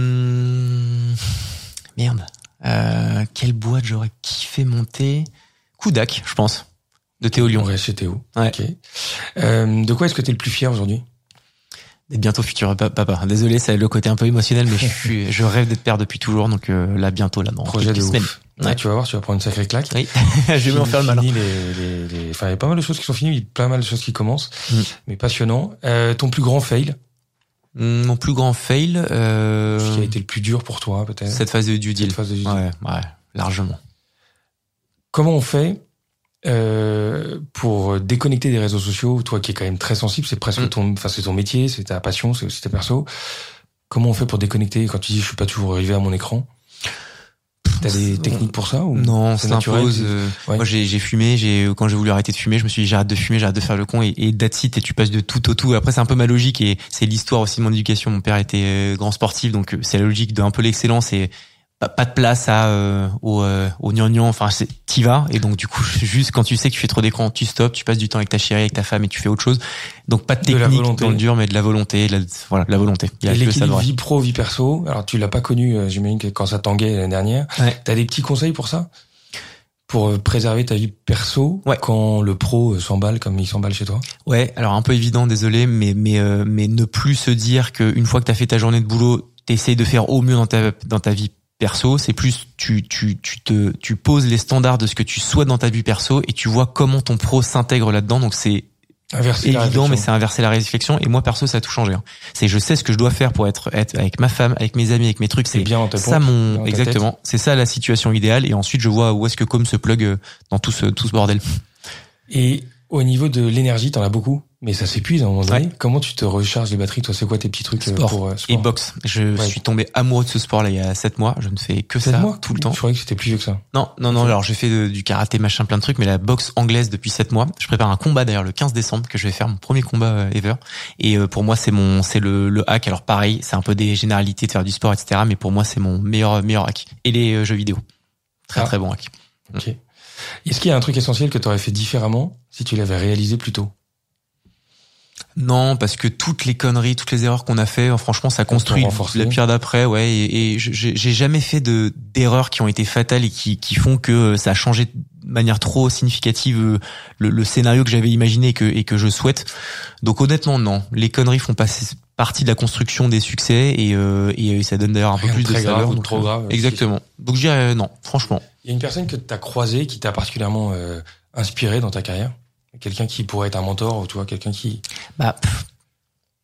Mmh, merde. Euh, quelle boîte j'aurais kiffé monter? Kudak, je pense. De Théo Lyon. Ouais, chez Théo. Ouais. Ok. Euh, de quoi est-ce que t'es le plus fier aujourd'hui? D'être bientôt futur papa. Désolé, c'est le côté un peu émotionnel, mais je suis, je rêve d'être père depuis toujours, donc euh, là, bientôt, là, dans projet de semaines. Ouf. Ouais. Tu vas voir, tu vas prendre une sacrée claque. Oui. Je vais m'en faire le malin. Les, les, les... Enfin, il y a pas mal de choses qui sont finies, il y a pas mal de choses qui commencent, mm. mais passionnant. Euh, ton plus grand fail? mmh, Mon plus grand fail, euh... ce qui a été le plus dur pour toi, peut-être. Cette phase de due deal. Cette phase de due deal. Ouais, ouais, largement. Comment on fait euh, pour déconnecter des réseaux sociaux? Toi, qui es quand même très sensible, c'est presque mm. ton, enfin, c'est ton métier, c'est ta passion, c'est aussi ta perso. Comment on fait pour déconnecter quand tu dis je suis pas toujours arrivé à mon écran? T'as des techniques pour ça ou non, c'est impose. Euh, ouais. Moi, j'ai, j'ai fumé. J'ai quand j'ai voulu arrêter de fumer, je me suis dit j'arrête de fumer, j'arrête de faire le con et, et that's it. Et tu passes de tout au tout. Après, c'est un peu ma logique et c'est l'histoire aussi de mon éducation. Mon père était grand sportif, donc c'est la logique de un peu l'excellence et pas, pas de place à euh, au euh, au gnangnan. Enfin, c'est, t'y vas et donc du coup, juste quand tu sais que tu fais trop d'écran, tu stops, tu passes du temps avec ta chérie, avec ta femme et tu fais autre chose. Donc pas de technique de dans le dur, mais de la volonté, de la, voilà, de la volonté. Il y a l'équilibre vie pro, vie perso. Alors tu l'as pas connu, euh, j'imagine que quand ça tanguait l'année dernière. Ouais. T'as des petits conseils pour ça, pour préserver ta vie perso ouais. quand le pro s'emballe comme il s'emballe chez toi? Ouais. Alors un peu évident, désolé, mais mais euh, mais ne plus se dire que une fois que t'as fait ta journée de boulot, t'essayes de faire au mieux dans ta dans ta vie perso. C'est plus tu tu tu te tu poses les standards de ce que tu souhaites dans ta vie perso et tu vois comment ton pro s'intègre là-dedans. Donc c'est inverser évident, mais c'est inverser la réflexion. Et moi, perso, ça a tout changé. Hein. C'est, je sais ce que je dois faire pour être, être avec ma femme, avec mes amis, avec mes trucs. C'est bien en ça mon, exactement. C'est ça la situation idéale. Et ensuite, je vois où est-ce que Com se plug dans tout ce, tout ce bordel. Et au niveau de l'énergie, t'en as beaucoup, mais ça s'épuise à un moment donné. Ouais. Comment tu te recharges les batteries? Toi, c'est quoi tes petits trucs sport pour euh, sport et boxe? Je ouais. suis tombé amoureux de ce sport là il y a sept mois. Je ne fais que ça mois tout le temps. Je croyais que c'était plus vieux que ça. Non, non, non. Alors j'ai fait de, du karaté, machin, plein de trucs, mais la boxe anglaise depuis sept mois. Je prépare un combat d'ailleurs le quinze décembre que je vais faire, mon premier combat ever. Et euh, pour moi c'est mon, c'est le, le hack. Alors pareil, c'est un peu des généralités de faire du sport, et cetera. Mais pour moi c'est mon meilleur meilleur hack. Et les euh, jeux vidéo, très ah. très bon hack. Ok. Mmh. Est-ce qu'il y a un truc essentiel que tu aurais fait différemment si tu l'avais réalisé plus tôt? Non, parce que toutes les conneries, toutes les erreurs qu'on a fait, franchement, ça construit la pierre d'après, ouais. Et, et j'ai, j'ai jamais fait de d'erreurs qui ont été fatales et qui qui font que ça a changé de manière trop significative le, le scénario que j'avais imaginé et que et que je souhaite. Donc honnêtement, non. Les conneries font passer partie de la construction des succès et euh, et ça donne d'ailleurs un peu plus de saveur. Ou trop grave. Exactement. Donc je dirais non, franchement. Il y a une personne que tu as croisée qui t'a particulièrement euh, inspiré dans ta carrière? Quelqu'un qui pourrait être un mentor ou tu vois quelqu'un qui bah pff,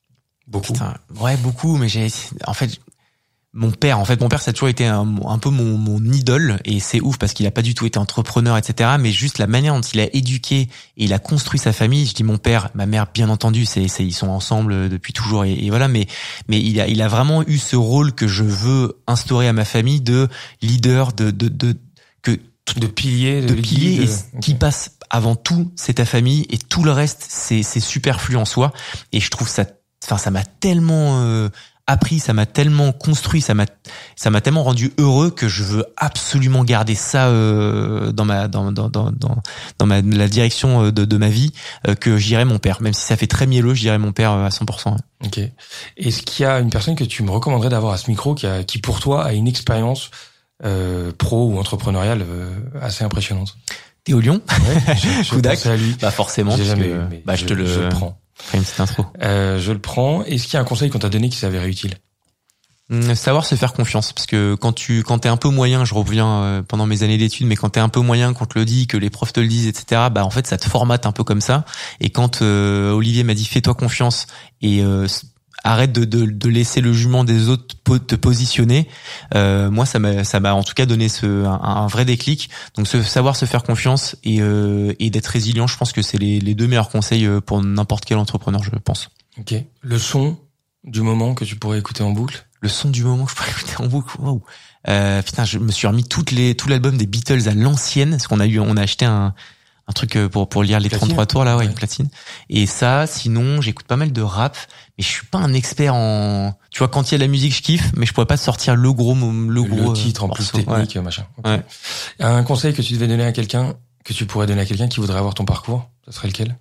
Beaucoup. Putain, ouais, beaucoup, mais j'ai, en fait, mon père, en fait, mon père, ça a toujours été un, un peu mon, mon idole, et c'est ouf parce qu'il a pas du tout été entrepreneur, et cetera. Mais juste la manière dont il a éduqué et il a construit sa famille. Je dis mon père, ma mère, bien entendu, c'est, c'est ils sont ensemble depuis toujours, et, et voilà. Mais, mais il a, il a vraiment eu ce rôle que je veux instaurer à ma famille de leader, de, de, de que de pilier, de, de pilier, et de... qui okay. passe avant tout, c'est ta famille, et tout le reste, c'est, c'est superflu en soi. Et je trouve ça, enfin, ça m'a tellement euh, appris, ça m'a tellement construit, ça m'a ça m'a tellement rendu heureux que je veux absolument garder ça euh, dans ma dans dans dans dans, dans ma la direction de de ma vie, euh, que je dirais mon père, même si ça fait très mielleux, je dirais mon père à cent pour cent. OK. Est-ce qu'il y a une personne que tu me recommanderais d'avoir à ce micro qui a qui pour toi a une expérience euh, pro ou entrepreneuriale euh, assez impressionnante? Théo Lion. Ouais, je, je Kodak. à lui. Bah forcément. J'ai jamais que, eu, mais bah je, je te le je le prends. Fais une petite intro. Euh, je le prends. Est-ce qu'il y a un conseil qu'on t'a donné qui s'avérait utile? Savoir se faire confiance, parce que quand tu quand t'es un peu moyen, je reviens euh, pendant mes années d'études, mais quand t'es un peu moyen, qu'on te le dit, que les profs te le disent, et cetera. Bah en fait ça te formate un peu comme ça. Et quand euh, Olivier m'a dit fais-toi confiance et euh, arrête de, de de laisser le jugement des autres te positionner, euh, moi ça m'a ça m'a en tout cas donné ce un, un vrai déclic. Donc se, savoir se faire confiance et euh, et d'être résilient, je pense que c'est les les deux meilleurs conseils pour n'importe quel entrepreneur, je pense. OK. Le son du moment que tu pourrais écouter en boucle? Le son du moment que je pourrais écouter en boucle. Waouh. Euh, putain, je me suis remis toutes les tout l'album des Beatles à l'ancienne, parce qu'on a eu on a acheté un un truc pour pour lire les platine. trente-trois tours là, ouais, ouais, une platine. Et ça, sinon, j'écoute pas mal de rap, mais je suis pas un expert en, tu vois, quand il y a de la musique, je kiffe, mais je pourrais pas sortir le gros le, le gros titre euh, en plus morceau. technique, Ouais. machin. Okay. Ouais. Un conseil que tu devais donner à quelqu'un, que tu pourrais donner à quelqu'un qui voudrait avoir ton parcours, ça serait lequel?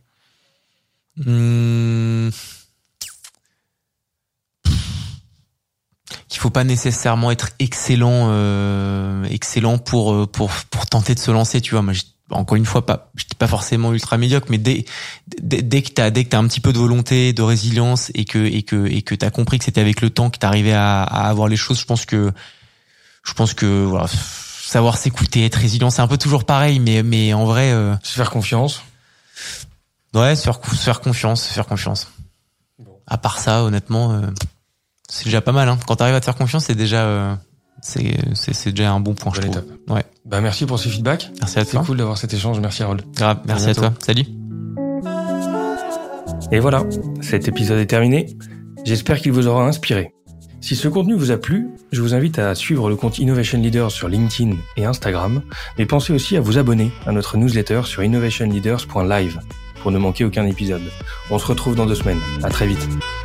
Hum... Qu'il faut pas nécessairement être excellent, euh, excellent pour pour pour tenter de se lancer. Tu vois, moi, encore une fois, pas, j'étais pas forcément ultra médiocre, mais dès dès, dès que t'as dès que t'as un petit peu de volonté, de résilience, et que et que et que t'as compris que c'était avec le temps que t'arrivais à, à avoir les choses, je pense que je pense que voilà, savoir s'écouter, être résilient, c'est un peu toujours pareil, mais mais en vrai, euh, se faire confiance. Ouais, se faire se faire confiance, se faire confiance. Bon. À part ça, honnêtement. Euh, C'est déjà pas mal, hein. Quand t'arrives à te faire confiance, c'est déjà, euh, c'est, c'est, c'est déjà un bon point, Bonne je étape. trouve. Ouais. Bah, merci pour ce feedback. Merci à toi. C'est cool d'avoir cet échange. Merci, Harold. Grave. Merci à, à toi. Salut. Et voilà. Cet épisode est terminé. J'espère qu'il vous aura inspiré. Si ce contenu vous a plu, je vous invite à suivre le compte Innovation Leaders sur LinkedIn et Instagram, mais pensez aussi à vous abonner à notre newsletter sur innovation leaders point live pour ne manquer aucun épisode. On se retrouve dans deux semaines. À très vite.